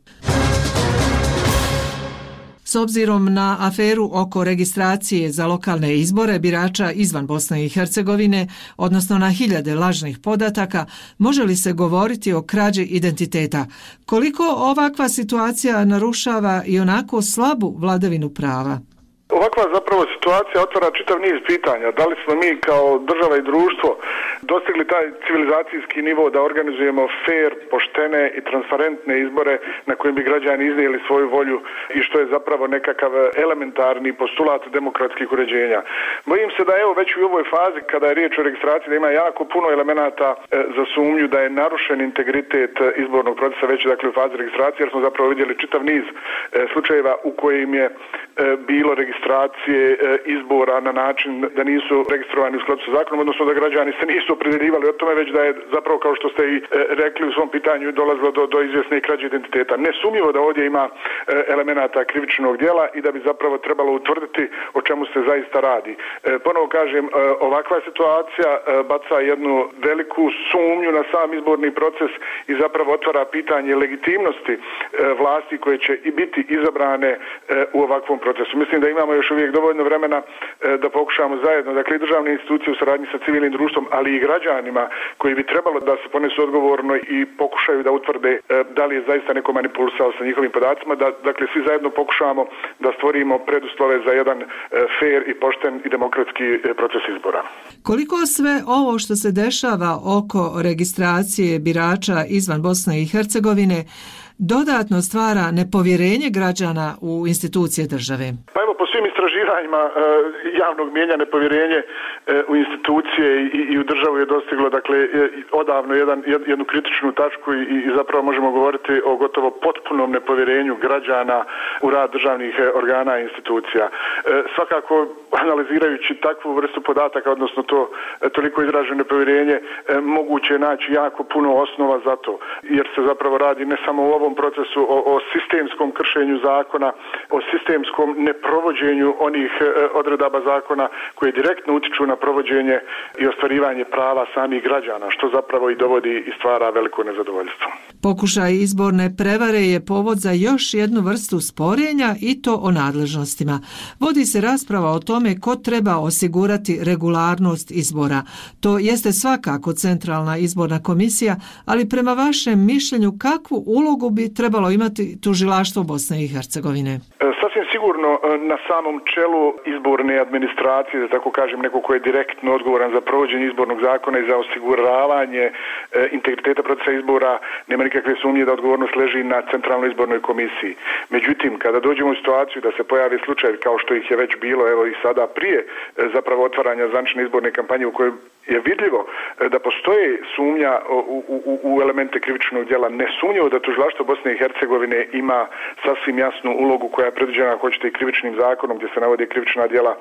S obzirom na aferu oko registracije za lokalne izbore birača izvan Bosne i Hercegovine, odnosno na hiljade lažnih podataka, može li se govoriti o krađi identiteta? Koliko ovakva situacija narušava i onako slabu vladavinu prava? Ovakva zapravo situacija otvara čitav niz pitanja. Da li smo mi kao država i društvo dostigli taj civilizacijski nivo da organizujemo fair, poštene i transparentne izbore na kojim bi građani iznijeli svoju volju i što je zapravo nekakav elementarni postulat demokratskih uređenja. Bojim se da evo već u ovoj fazi kada je riječ o registraciji da ima jako puno elemenata za sumnju da je narušen integritet izbornog procesa već dakle u fazi registracije, jer smo zapravo vidjeli čitav niz slučajeva u kojim je bilo registracije izbora na način da nisu registrovani u skladu sa zakonom, odnosno da građani se nisu opredjeljivali o tome, već da je zapravo, kao što ste i rekli u svom pitanju, dolazilo do, do izvjesne krađe identiteta. Nesumnjivo da ovdje ima elemenata krivičnog djela i da bi zapravo trebalo utvrditi o čemu se zaista radi. Ponovo kažem, ovakva situacija baca jednu veliku sumnju na sam izborni proces i zapravo otvara pitanje legitimnosti vlasti koje će i biti izabrane u ovakvom procesu. Mislim da imamo još uvijek dovoljno vremena da pokušamo zajedno, dakle i državne institucije u saradnji sa civilnim društvom, ali i građanima koji bi trebalo da se ponesu odgovorno i pokušaju da utvrde da li je zaista neko manipulisao sa njihovim podacima, da dakle svi zajedno pokušamo da stvorimo preduslove za jedan fair i pošten i demokratski proces izbora. Koliko sve ovo što se dešava oko registracije birača izvan Bosne i Hercegovine dodatno stvara nepovjerenje građana u institucije države? Pa evo, po svim istraživanjima e, javnog mijenja nepovjerenje e, u institucije i, i u državu je dostiglo dakle e, odavno jedan, jed, jednu kritičnu tačku i, i zapravo možemo govoriti o gotovo potpunom nepovjerenju građana u rad državnih organa i institucija. E, svakako, analizirajući takvu vrstu podataka, odnosno to e, toliko izraženo nepovjerenje, e, moguće je naći jako puno osnova za to, jer se zapravo radi ne samo u ovom procesu o, o sistemskom kršenju zakona, o sistemskom neprovođenju onih e, odredaba zakona koje direktno utiču na provođenje i ostvarivanje prava samih građana, što zapravo i dovodi i stvara veliko nezadovoljstvo. Pokušaj izborne prevare je povod za još jednu vrstu sporenja i to o nadležnostima. Vodi se rasprava o tome ko treba osigurati regularnost izbora. To jeste svakako Centralna izborna komisija, ali prema vašem mišljenju kakvu ulogu bi trebalo imati tužilaštvo Bosne i Hercegovine? Sasvim sigurno na samom čelu izborne administracije, da tako kažem, neko ko je direktno odgovoran za provođenje izbornog zakona i za osiguravanje e, integriteta procesa izbora, nema nikakve sumnje da odgovornost leži na Centralnoj izbornoj komisiji. Međutim, kada dođemo u situaciju da se pojavi slučaj kao što ih je već bilo, evo i sada prije e, zapravo otvaranja zvanične izborne kampanje u kojoj je vidljivo da postoji sumnja u, u, u elemente krivičnog djela, nesumnjivo da tužilaštvo Bosne i Hercegovine ima sasvim jasnu ulogu koja je predviđena, ako hoćete, i krivičnim zakonom gdje se navode krivična djela e,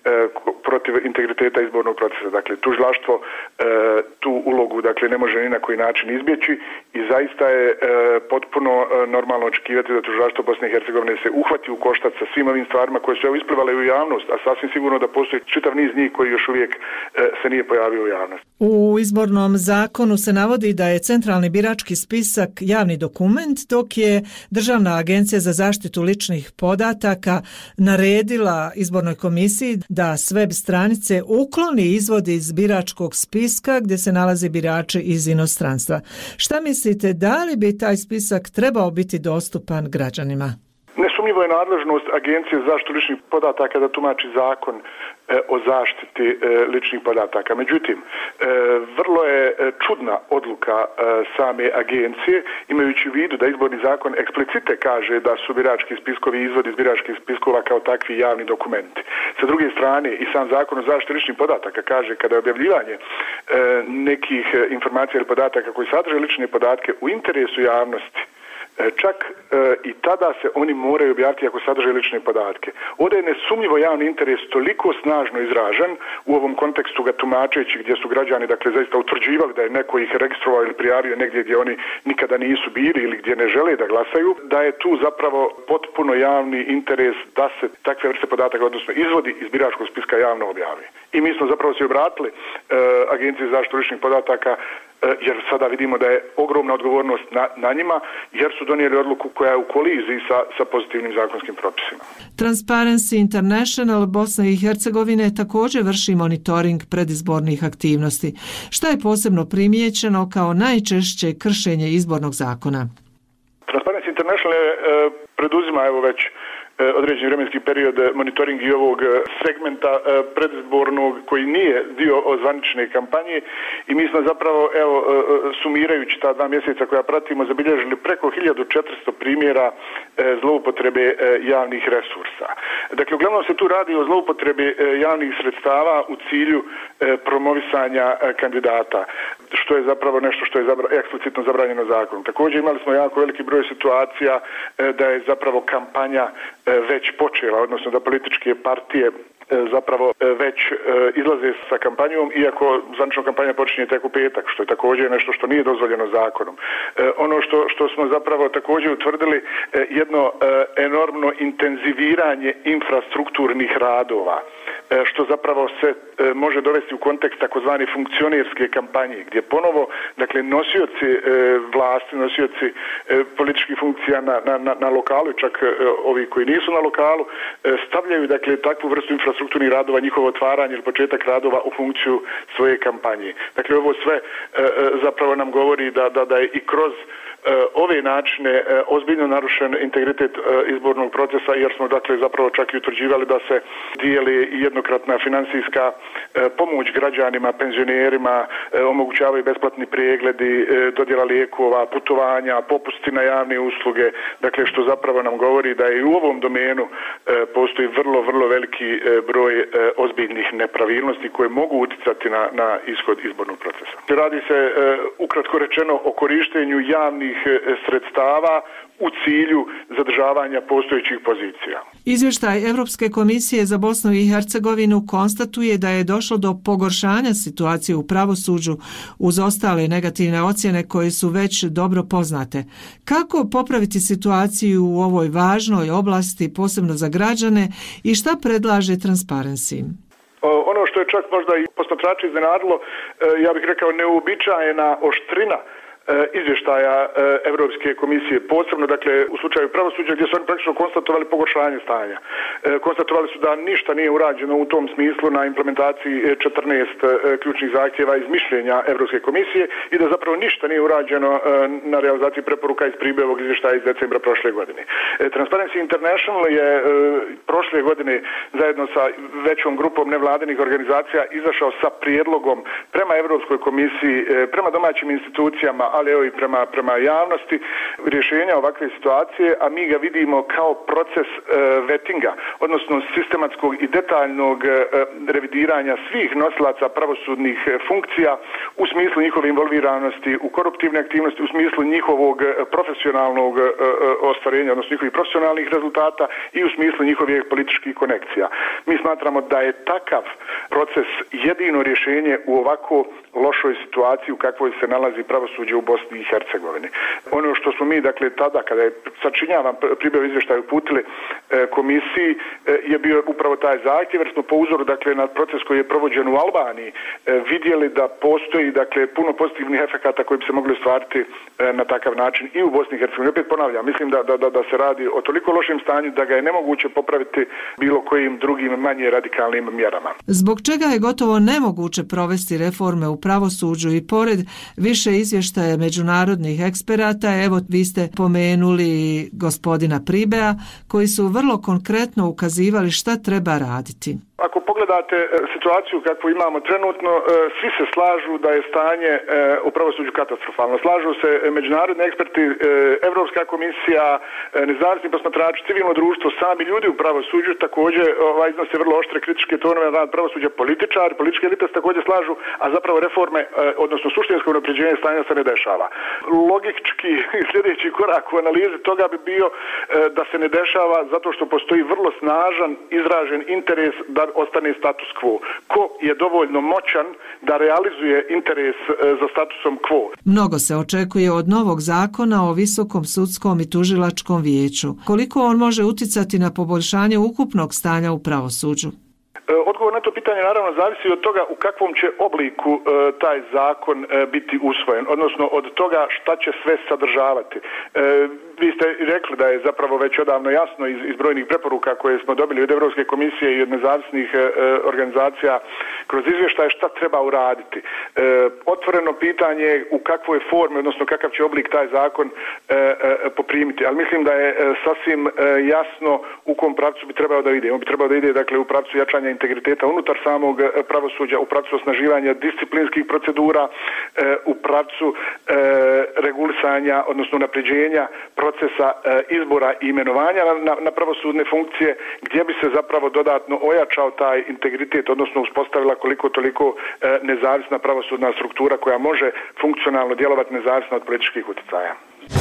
protiv integriteta izbornog procesa. Dakle, tužilaštvo e, tu ulogu dakle ne može ni na koji način izbjeći i zaista je e, potpuno e, normalno očekivati da tužilaštvo Bosne i Hercegovine se uhvati u koštac sa svim ovim stvarima koje su isplivale u javnost, a sasvim sigurno da postoji čitav niz njih koji još uvijek e, se nije pojavio čuje u javnosti. U izbornom zakonu se navodi da je centralni birački spisak javni dokument, dok je Državna agencija za zaštitu ličnih podataka naredila izbornoj komisiji da s web stranice ukloni izvod iz biračkog spiska gdje se nalaze birači iz inostranstva. Šta mislite, da li bi taj spisak trebao biti dostupan građanima? Nesumnjivo je nadležnost Agencije za zaštitu ličnih podataka da tumači zakon e, o zaštiti e, ličnih podataka. Međutim, e, vrlo je čudna odluka e, same agencije, imajući u vidu da izborni zakon eksplicite kaže da su birački spiskovi i izvodi iz biračkih spiskova kao takvi javni dokumenti. Sa druge strane, i sam zakon o zaštiti ličnih podataka kaže kada je objavljivanje e, nekih informacija ili podataka koji sadrže lične podatke u interesu javnosti, čak e, i tada se oni moraju objaviti ako sadrže lične podatke. Ovdje je nesumnjivo javni interes toliko snažno izražen u ovom kontekstu ga tumačeći gdje su građani dakle zaista utvrđivali da je neko ih registrovao ili prijavio negdje gdje oni nikada nisu bili ili gdje ne žele da glasaju, da je tu zapravo potpuno javni interes da se takve vrste podataka, odnosno izvodi iz biračkog spiska javno objavi. I mi smo zapravo se obratili e, Agenciji za zaštitu ličnih podataka jer sada vidimo da je ogromna odgovornost na, na njima, jer su donijeli odluku koja je u koliziji sa, sa pozitivnim zakonskim propisima. Transparency International Bosne i Hercegovine također vrši monitoring predizbornih aktivnosti. Šta je posebno primijećeno kao najčešće kršenje izbornog zakona? Transparency International je, e, preduzima evo već određeni vremenski period monitoring i ovog segmenta predizbornog koji nije dio zvanične kampanje i mi smo zapravo, evo, sumirajući ta dva mjeseca koja pratimo, zabilježili preko hiljadu četiristo primjera zloupotrebe javnih resursa. Dakle, uglavnom se tu radi o zloupotrebi javnih sredstava u cilju promovisanja kandidata, što je zapravo nešto što je zabra, eksplicitno zabranjeno zakonom. Također imali smo jako veliki broj situacija da je zapravo kampanja već počela, odnosno da političke partije zapravo već izlaze sa kampanjom, iako zvanična kampanja počinje tek u petak, što je također nešto što nije dozvoljeno zakonom. Ono što, što smo zapravo također utvrdili, jedno enormno intenziviranje infrastrukturnih radova, što zapravo se može dovesti u kontekst takozvane funkcionerske kampanje, gdje ponovo, dakle, nosioci vlasti, nosioci političkih funkcija na, na, na lokalu, čak ovi koji nisu na lokalu, stavljaju, dakle, takvu vrstu infrastrukturnih radova, njihovo otvaranje ili početak radova u funkciju svoje kampanje. Dakle, ovo sve zapravo nam govori da, da, da je i kroz ove načine ozbiljno narušen integritet izbornog procesa, jer smo dakle zapravo čak i utvrđivali da se dijeli jednokratna financijska pomoć građanima, penzionerima, omogućavaju besplatni pregledi, dodjela lijekova, putovanja, popusti na javne usluge, dakle što zapravo nam govori da i u ovom domenu postoji vrlo, vrlo veliki broj ozbiljnih nepravilnosti koje mogu utjecati na, na ishod izbornog procesa. Radi se ukratko rečeno o korištenju javnih sredstava u cilju zadržavanja postojećih pozicija. Izvještaj Europske komisije za Bosnu i Hercegovinu konstatuje da je došlo do pogoršanja situacije u pravosuđu uz ostale negativne ocjene koje su već dobro poznate. Kako popraviti situaciju u ovoj važnoj oblasti, posebno za građane, i šta predlaže Transparency? Ono što je čak možda i posmatrači iznenadilo, ja bih rekao neuobičajena oštrina izvještaja Europske komisije, posebno dakle u slučaju pravosuđa gdje su oni praktično konstatovali pogoršanje stanja. Konstatovali su da ništa nije urađeno u tom smislu na implementaciji četrnaest ključnih zahtjeva iz mišljenja Europske komisije i da zapravo ništa nije urađeno na realizaciji preporuka iz Pribojevog izvještaja iz decembra prošle godine. Transparency International je prošle godine zajedno sa većom grupom nevladinih organizacija izašao sa prijedlogom prema Europskoj komisiji, prema domaćim institucijama, ali evo i prema, prema javnosti rješenja ovakve situacije, a mi ga vidimo kao proces e, vetinga, odnosno sistematskog i detaljnog e, revidiranja svih nosilaca pravosudnih funkcija u smislu njihove involviranosti u koruptivne aktivnosti, u smislu njihovog profesionalnog e, ostvarenja, odnosno njihovih profesionalnih rezultata i u smislu njihovih političkih konekcija. Mi smatramo da je takav proces jedino rješenje u ovako lošoj situaciji u kakvoj se nalazi pravosuđe u Bosni i Hercegovini. Ono što smo mi, dakle, tada, kada je sačinjavan Pribev izvještaj uputili komisiji, je bio upravo taj zahtjev, jer smo po uzoru, dakle, na proces koji je provođen u Albaniji vidjeli da postoji, dakle, puno pozitivnih efekata koji bi se mogli ostvariti na takav način i u Bosni i Hercegovini. Opet ponavljam, mislim da, da, da, da se radi o toliko lošem stanju da ga je nemoguće popraviti bilo kojim drugim manje radikalnim mjerama. Zbog čega je gotovo nemoguće provesti reforme u pravosuđu i pored više izvještaja međunarodnih eksperata, evo vi ste pomenuli gospodina Pribea, koji su vrlo konkretno ukazivali šta treba raditi. Ako pogledate situaciju kakvu imamo trenutno, svi se slažu da je stanje u pravosuđu katastrofalno. Slažu se međunarodni eksperti, Evropska komisija, nezavisni posmatrači, civilno društvo, sami ljudi u pravosuđu također ovaj, iznose vrlo oštre kritičke tonove na rad pravosuđa, političari, političke elite se također slažu, a zapravo reforme, odnosno suštinsko unapređenje stanja se ne dešava. Logički sljedeći korak u analizi toga bi bio da se ne dešava zato što postoji vrlo snažan izražen interes da ostane status quo. Ko je dovoljno moćan da realizuje interes za statusom quo? Mnogo se očekuje od novog zakona o Visokom sudskom i tužilačkom vijeću. Koliko on može uticati na poboljšanje ukupnog stanja u pravosuđu? Odgovor na to pitanje naravno zavisi od toga u kakvom će obliku e, taj zakon e, biti usvojen, odnosno od toga šta će sve sadržavati. E, vi ste rekli da je zapravo već odavno jasno iz, iz brojnih preporuka koje smo dobili od Europske komisije i od nezavisnih e, organizacija kroz izvještaje šta treba uraditi. E, otvoreno pitanje u kakvoj formi, odnosno kakav će oblik taj zakon e, e, poprimiti, ali mislim da je e, sasvim e, jasno u kom pravcu bi trebao da ide. On bi trebao da ide, dakle, u pravcu jačanja integriteta unutar samog pravosuđa, u pravcu osnaživanja disciplinskih procedura, u pravcu regulisanja, odnosno unapređenja procesa izbora i imenovanja na, na pravosudne funkcije, gdje bi se zapravo dodatno ojačao taj integritet, odnosno uspostavila koliko toliko nezavisna pravosudna struktura koja može funkcionalno djelovati nezavisno od političkih utjecaja.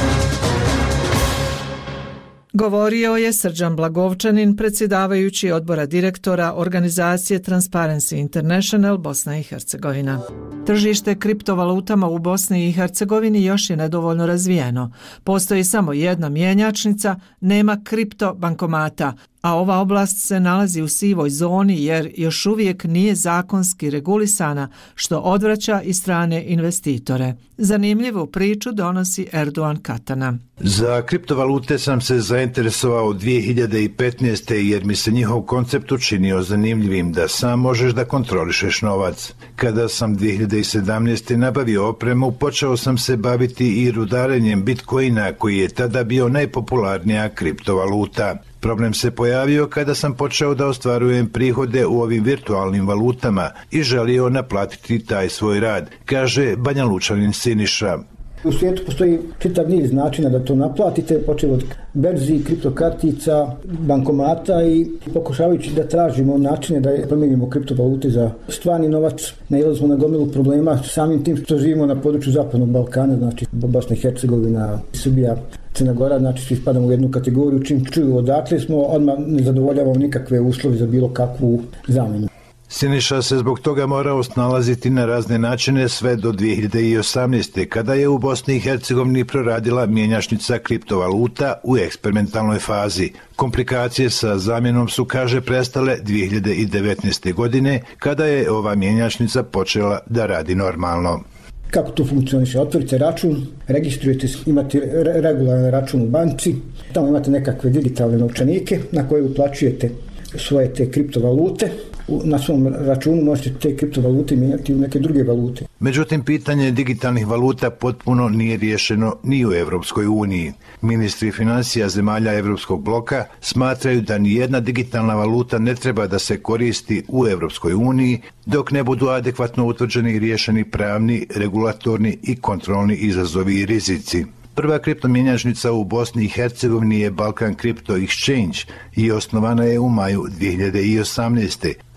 Govorio je Srđan Blagovčanin, predsjedavajući odbora direktora organizacije Transparency International Bosna i Hercegovina. Tržište kriptovalutama u Bosni i Hercegovini još je nedovoljno razvijeno. Postoji samo jedna mjenjačnica, nema kripto bankomata, a ova oblast se nalazi u sivoj zoni jer još uvijek nije zakonski regulisana, što odvraća i strane investitore. Zanimljivu priču donosi Erdogan Katana. Za kriptovalute sam se zainteresovao dvije hiljade petnaeste. jer mi se njihov koncept učinio zanimljivim da sam možeš da kontrolišeš novac. Kada sam dvije hiljade sedamnaeste. nabavio opremu, počeo sam se baviti i rudarenjem Bitcoina, koji je tada bio najpopularnija kriptovaluta. Problem se pojavio kada sam počeo da ostvarujem prihode u ovim virtualnim valutama i želio naplatiti taj svoj rad, kaže Banja Lučanin Siniša. U svijetu postoji čitav niz načina da to naplatite, počeo od berzi, kriptokartica, bankomata i pokušavajući da tražimo načine da promijenimo kriptovalute za stvarni novac. Nailazimo na gomilu problema samim tim što živimo na području Zapadnog Balkana, znači Bosna i Hercegovina, Srbija, Crna Gora, znači svi spadamo u jednu kategoriju, čim čuju odakle smo, odmah ne zadovoljavamo nikakve uslove za bilo kakvu zamjenu. Siniša se zbog toga morao snalaziti na razne načine sve do dvije hiljade osamnaeste. kada je u Bosni i Hercegovini proradila mjenjačnica kriptovaluta u eksperimentalnoj fazi. Komplikacije sa zamjenom su, kaže, prestale dvije hiljade devetnaeste. godine, kada je ova mjenjačnica počela da radi normalno. Kako to funkcioniše? Otvorite račun, registrujete, imate regularan račun u banci, tamo imate nekakve digitalne novčanike na koje uplaćujete svoje te kriptovalute. Na svom računu možete te kriptovalute mijenjati u neke druge valute. Međutim, pitanje digitalnih valuta potpuno nije riješeno ni u Evropskoj uniji. Ministri financija zemalja Evropskog bloka smatraju da ni jedna digitalna valuta ne treba da se koristi u Evropskoj uniji dok ne budu adekvatno utvrđeni i riješeni pravni, regulatorni i kontrolni izazovi i rizici. Prva kriptomjenjačnica u Bosni i Hercegovini je Balkan Crypto Exchange i osnovana je u maju dvije hiljade osamnaeste.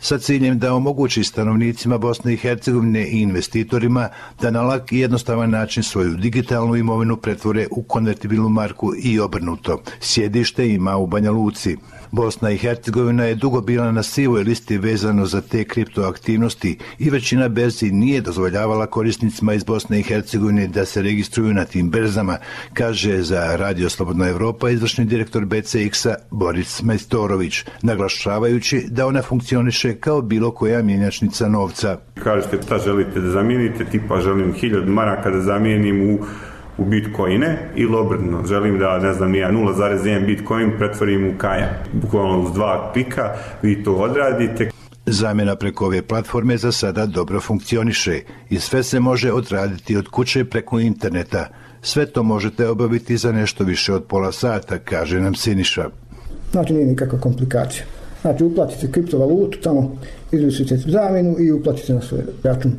sa ciljem da omogući stanovnicima Bosne i Hercegovine i investitorima da na lak i jednostavan način svoju digitalnu imovinu pretvore u konvertibilnu marku i obrnuto. Sjedište ima u Banja Luci. Bosna i Hercegovina je dugo bila na sivoj listi vezano za te kriptoaktivnosti i većina berzi nije dozvoljavala korisnicima iz Bosne i Hercegovine da se registruju na tim berzama, kaže za Radio Slobodna Evropa izvršni direktor B C X-a Boris Majstorović, naglašavajući da ona funkcioniše kao bilo koja mjenjačnica novca. Kažete šta želite da zamijenite, tipa želim hiljadu maraka da zamijenim u u bitcoine ili obrnuto. Želim da, ne znam, ja nula zarez jedan bitcoin pretvorim u kaja. Bukvalno uz dva klika vi to odradite. Zamjena preko ove platforme za sada dobro funkcioniše i sve se može odraditi od kuće preko interneta. Sve to možete obaviti za nešto više od pola sata, kaže nam Siniša. Znači nije nikakva komplikacija. Znači uplatite kriptovalutu, tamo izvršite zamjenu i uplatite na svoj račun.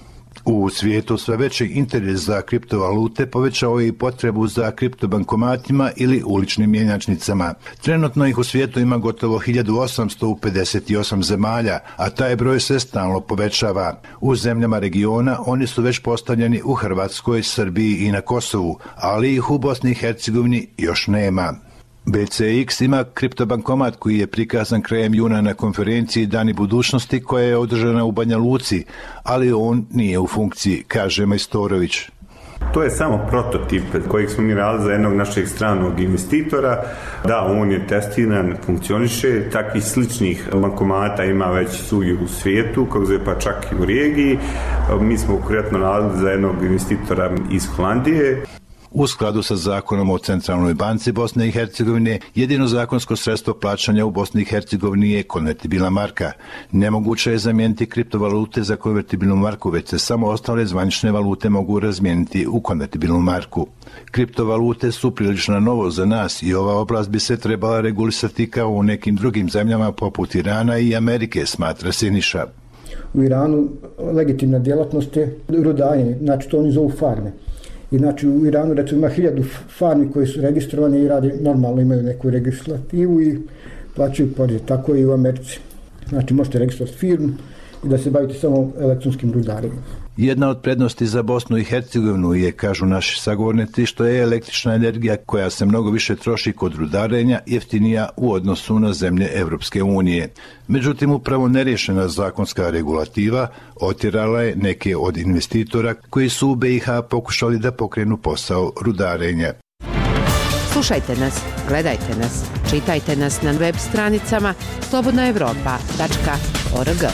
U svijetu sve veći interes za kriptovalute povećao i potrebu za kriptobankomatima ili uličnim mjenjačnicama. Trenutno ih u svijetu ima gotovo hiljadu osamsto pedeset osam zemalja, a taj broj se stalno povećava. U zemljama regiona oni su već postavljeni u Hrvatskoj, Srbiji i na Kosovu, ali ih u Bosni i Hercegovini još nema. B C X ima kriptobankomat koji je prikazan krajem juna na konferenciji Dani budućnosti koja je održana u Banja Luci, ali on nije u funkciji, kaže Majstorović. To je samo prototip kojeg smo mi radili za jednog našeg stranog investitora. Da, on je testiran, funkcioniše. Takvih sličnih bankomata ima već svugdje u svijetu, kako zove pa čak i u regiji. Mi smo konkretno radili za jednog investitora iz Holandije. U skladu sa zakonom o Centralnoj banci Bosne i Hercegovine, jedino zakonsko sredstvo plaćanja u Bosni i Hercegovini je konvertibilna marka. Nemoguće je zamijeniti kriptovalute za konvertibilnu marku, već se samo ostale zvanične valute mogu razmijeniti u konvertibilnu marku. Kriptovalute su prilično novo za nas i ova oblast bi se trebala regulisati kao u nekim drugim zemljama poput Irana i Amerike, smatra Siniša. U Iranu legitimna djelatnost je rudarenje, znači to oni zovu farme. I znači u Iranu recimo ima hiljadu farmi koji su registrovane i radi normalno, imaju neku registrativu i plaćaju porez. Tako i u Americi. Znači možete registrovati firmu i da se bavite samo elektronskim rudarenjem. Jedna od prednosti za Bosnu i Hercegovinu je, kažu naši sagovornici, što je električna energija koja se mnogo više troši kod rudarenja jeftinija u odnosu na zemlje Evropske unije. Međutim, upravo nerješena zakonska regulativa otjerala je neke od investitora koji su u B i H pokušali da pokrenu posao rudarenja. Slušajte nas, gledajte nas, čitajte nas na web stranicama slobodna evropa tačka org.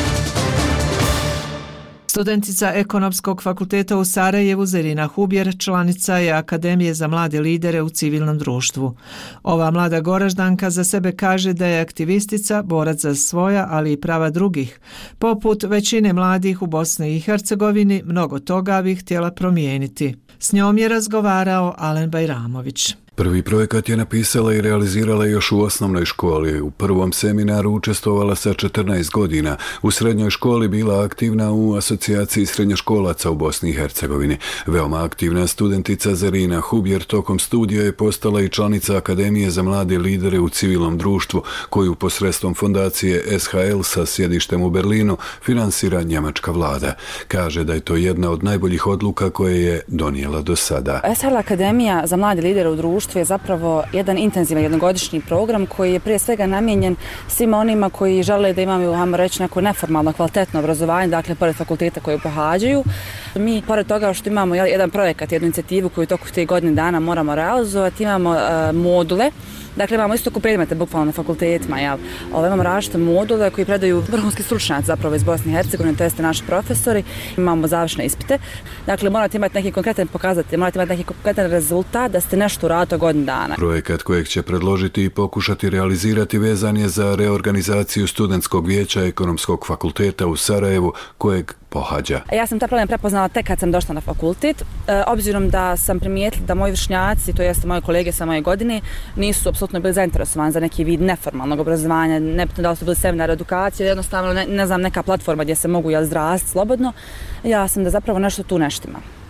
Studentica Ekonomskog fakulteta u Sarajevu Zerina Hubjer članica je Akademije za mlade lidere u civilnom društvu. Ova mlada Goraždanka za sebe kaže da je aktivistica, borac za svoja, ali i prava drugih. Poput većine mladih u Bosni i Hercegovini, mnogo toga bi htjela promijeniti. S njom je razgovarao Alen Bajramović. Prvi projekat je napisala i realizirala još u osnovnoj školi. U prvom seminaru učestvovala sa četrnaest godina. U srednjoj školi bila aktivna u asocijaciji srednjoškolaca u Bosni i Hercegovini. Veoma aktivna studentica Zerina Hubjer tokom studija je postala i članica Akademije za mlade lidere u civilnom društvu, koju posredstvom fondacije S H L sa sjedištem u Berlinu finansira njemačka vlada. Kaže da je to jedna od najboljih odluka koje je donijela do sada. S H L Akademija za mlade lidere u društvu je zapravo jedan intenzivan jednogodišnji program koji je prije svega namijenjen svima onima koji žele da imaju, hajmo reći, neko neformalno kvalitetno obrazovanje, dakle pored fakulteta koje pohađaju. Mi, pored toga što imamo jedan projekat, jednu inicijativu koju toku te godine dana moramo realizovati, imamo uh, module. Dakle, imamo isto predmete bukvalno na fakultetima, jel? Ove, imamo različite module koji predaju vrhunski stručnjaci zapravo iz Bosne i Hercegovine, to jeste naši profesori. Imamo završne ispite. Dakle, morate imati neki konkretan pokazatelj, morate imati neki konkretan rezultat da ste nešto uradili godinu dana. Projekat kojeg će predložiti i pokušati realizirati vezan je za reorganizaciju studentskog vijeća Ekonomskog fakulteta u Sarajevu, kojeg pohađa. Ja sam taj problem prepoznala tek kad sam došla na fakultet, e, obzirom da sam primijetila da moji vršnjaci, to jeste moje kolege sa moje godine, nisu apsolutno bili zainteresovani za neki vid neformalnog obrazovanja, nebitno da li su bili seminar edukacije, jednostavno ne, ne znam, neka platforma gdje se mogu izraziti slobodno. Ja sam da zapravo nešto tu neštima.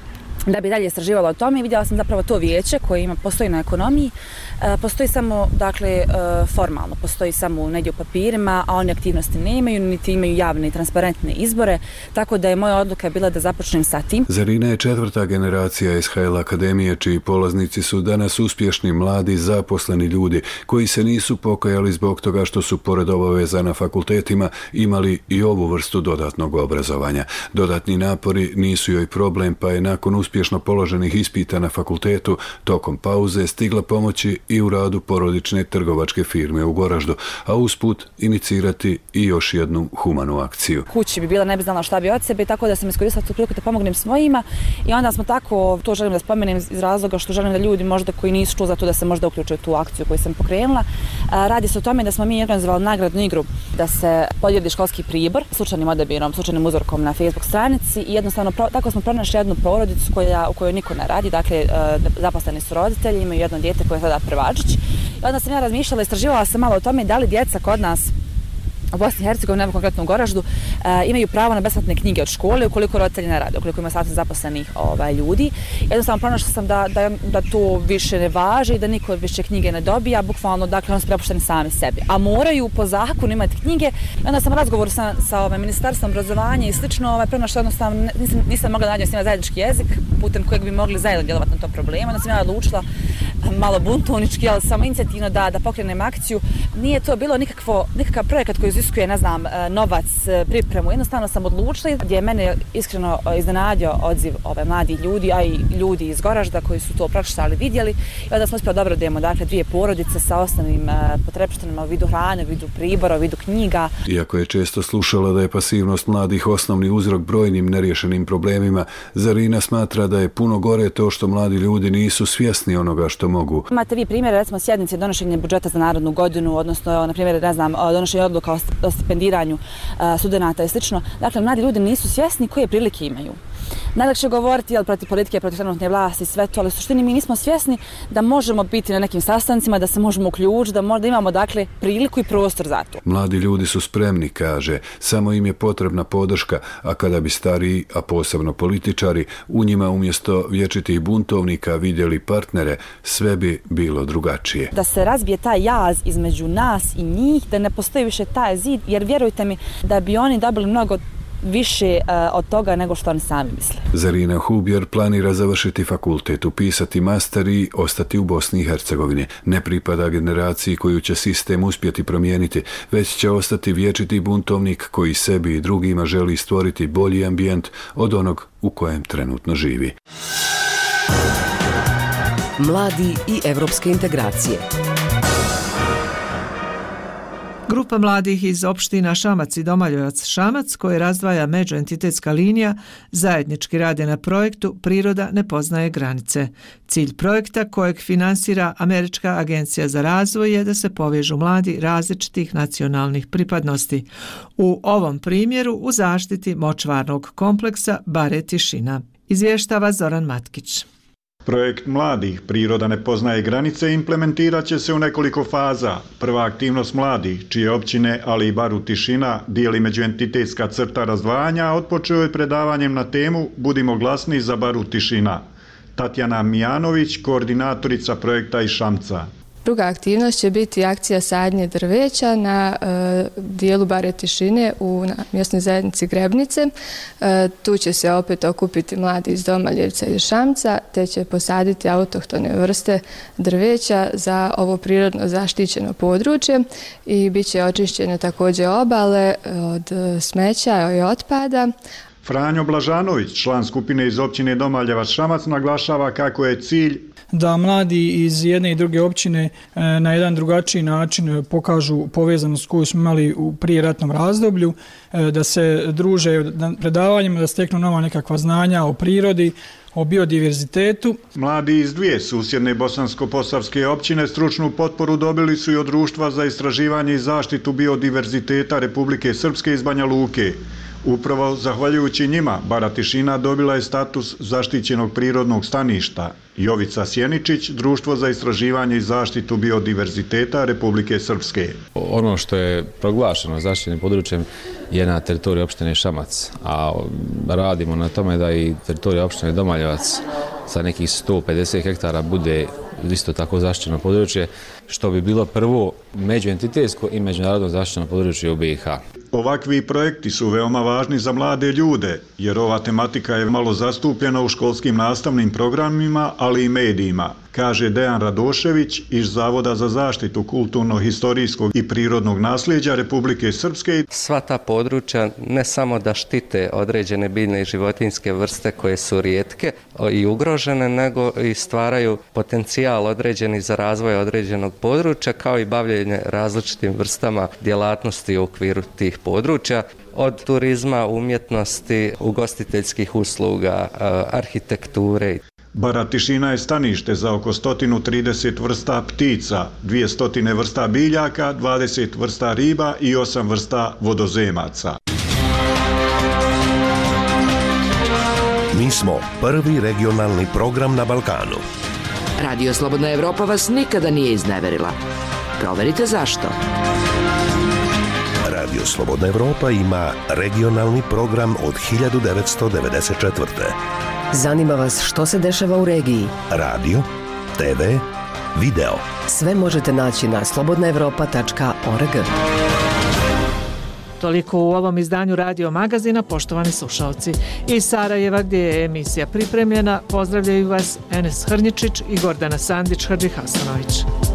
da bi dalje istraživala o tome i vidjela sam zapravo to vijeće koje ima, postoji na ekonomiji, e, postoji samo, dakle, e, formalno, postoji samo negdje u papirima, a one aktivnosti nemaju, niti imaju javne i transparentne izbore, tako da je moja odluka bila da započnem sa tim. Zarina je četvrta generacija S H L Akademije, čiji polaznici su danas uspješni, mladi, zaposleni ljudi, koji se nisu pokajali zbog toga što su, pored obaveza na fakultetima, imali i ovu vrstu dodatnog obrazovanja. Dodatni napori nisu joj problem, pa je nakon uspješnosti uspješno položenih ispita na fakultetu tokom pauze stigla pomoći i u radu porodične trgovačke firme u Goraždu, a usput inicirati i još jednu humanu akciju. Kući bi bila, ne bi znala šta bi od sebe, tako da sam iskoristila tu priliku da pomognem svojima i onda smo tako, to želim da spomenem iz razloga što želim da ljudi možda koji nisu čuli za to da se možda uključuju tu akciju koju sam pokrenula. Radi se o tome da smo mi organizovali nagradnu igru da se podijeli školski pribor slučajnim odabirom, slučajnim uzorkom na Facebook stranici i jednostavno tako smo pronašli jednu porodicu koja, u kojoj niko ne radi, dakle zaposleni su roditelji, imaju jedno dijete koje je sada prvačić. I onda sam ja razmišljala, istraživala sam malo o tome da li djeca kod nas u Bosni i Hercegovini, nebo konkretno u Goraždu, e, imaju pravo na besplatne knjige od škole ukoliko roditelji ne rade, ukoliko ima status zaposlenih ovaj, ljudi. Jednostavno pronašla sam da, da, da to više ne važi i da niko više knjige ne dobija, bukvalno, dakle, oni su prepušteni sami sebi. A moraju po zakonu imati knjige. I onda sam u razgovoru sa, sa ovaj, Ministarstvom obrazovanja i slično ovaj, pronašla jednostavno, nisam, nisam mogla naći s njima zajednički jezik putem kojeg bi mogli zajedno djelovati na tom problemu. Onda sam ja odlučila malo buntovnički, ali samo inicijativno da, da pokrenem akciju. Nije to bilo nikakvo, nikakav projekat koji iziskuje, ne znam, novac, pripremu. Jednostavno sam odlučila, gdje je mene iskreno iznenadio odziv ove mladi ljudi, a i ljudi iz Goražda koji su to pročitali, vidjeli. I onda smo uspjeli dobro da imamo, dakle, dvije porodice sa osnovnim potrepštinama u vidu hrane, u vidu pribora, u vidu knjiga. Iako je često slušala da je pasivnost mladih osnovni uzrok brojnim neriješenim problemima, Zarina smatra da je puno gore to što mladi ljudi nisu svjesni onoga što mogu. Imate vi primjere, recimo, sjednice donošenja budžeta za narodnu godinu, odnosno, na primjer, ne znam, donošenje odluka o stipendiranju studenata i slično. Dakle, mladi ljudi nisu svjesni koje prilike imaju. Najlakše govoriti, jel, protiv politike, protiv trenutne vlasti, sve to, ali u suštini mi nismo svjesni da možemo biti na nekim sastancima, da se možemo uključiti, da možda imamo, dakle, priliku i prostor za to. Mladi ljudi su spremni, kaže, samo im je potrebna podrška, a kada bi stariji, a posebno političari, u njima umjesto vječitih buntovnika vidjeli partnere, sve bi bilo drugačije. Da se razbije taj jaz između nas i njih, da ne postoji više taj zid, jer vjerujte mi da bi oni dobili mnogo više uh, od toga nego što oni sami misle. Zarina Hubjer planira završiti fakultet, upisati master i ostati u Bosni i Hercegovini. Ne pripada generaciji koju će sistem uspjeti promijeniti, već će ostati vječiti buntovnik koji sebi i drugima želi stvoriti bolji ambijent od onog u kojem trenutno živi. Mladi i evropske integracije. Grupa mladih iz opština Šamac i Domaljevac Šamac, koje razdvaja međuentitetska linija, zajednički rade na projektu Priroda ne poznaje granice. Cilj projekta, kojeg finansira Američka agencija za razvoj, je da se povežu mladi različitih nacionalnih pripadnosti. U ovom primjeru u zaštiti močvarnog kompleksa Bare Tišina. Izvještava Zoran Matkić. Projekt mladih Priroda ne poznaje granice implementirat će se u nekoliko faza. Prva aktivnost mladih, čije općine, ali i Baru Tišina, dijeli međuentitetska crta razdvajanja, otpočeo je predavanjem na temu Budimo glasni za Baru Tišina. Tatjana Mijanović, koordinatorica projekta iz Šamca. Druga aktivnost će biti akcija sadnje drveća na e, dijelu Bare Tišine u mjesnoj zajednici Grebnice. E, tu će se opet okupiti mladi iz Domaljevca i Šamca, te će posaditi autohtone vrste drveća za ovo prirodno zaštićeno područje i bit će očišćene također obale od smeća i otpada. Franjo Blažanović, član skupine iz općine Domaljevac Šamac, naglašava kako je cilj da mladi iz jedne i druge općine na jedan drugačiji način pokažu povezanost koju smo imali u prijeratnom razdoblju, da se druže na predavanjima, da steknu nova nekakva znanja o prirodi, o biodiverzitetu. Mladi iz dvije susjedne bosansko-posavske općine stručnu potporu dobili su i od Društva za istraživanje i zaštitu biodiverziteta Republike Srpske iz Banja Luke. Upravo zahvaljujući njima, Bara Tišina dobila je status zaštićenog prirodnog staništa. Jovica Sjeničić, Društvo za istraživanje i zaštitu biodiverziteta Republike Srpske. Ono što je proglašeno zaštićenim područjem je na teritoriji opštine Šamac, a radimo na tome da i teritorija opštine Domaljevac sa nekih sto pedeset hektara bude isto tako zaštićeno područje, što bi bilo prvo međuentitetsko i međunarodno zaštićeno područje u B i H. Ovakvi projekti su veoma važni za mlade ljude, jer ova tematika je malo zastupljena u školskim nastavnim programima, ali i medijima, kaže Dejan Radošević iz Zavoda za zaštitu kulturno-historijskog i prirodnog nasljeđa Republike Srpske. Sva ta područja ne samo da štite određene biljne i životinjske vrste koje su rijetke i ugrožene, nego i stvaraju potencijal određeni za razvoj određenog područja, kao i bavljenje različitim vrstama djelatnosti u okviru tih područja, od turizma, umjetnosti, ugostiteljskih usluga, arhitekture. Bara Tišina je stanište za oko sto trideset vrsta ptica, dvjesto vrsta biljaka, dvadeset vrsta riba i osam vrsta vodozemaca. Mi smo prvi regionalni program na Balkanu. Radio Slobodna Evropa vas nikada nije izneverila. Proverite zašto. Radio Slobodna Evropa ima regionalni program od hiljadu devetsto devedeset četvrte. Zanima vas što se dešava u regiji? Radio, te ve, video. Sve možete naći na slobodna evropa tačka org. Toliko u ovom izdanju Radio Magazina, poštovani slušalci. Iz Sarajeva, gdje je emisija pripremljena, pozdravljaju vas Enes Hrnjičić i Gordana Sandić-Hadžihasanović.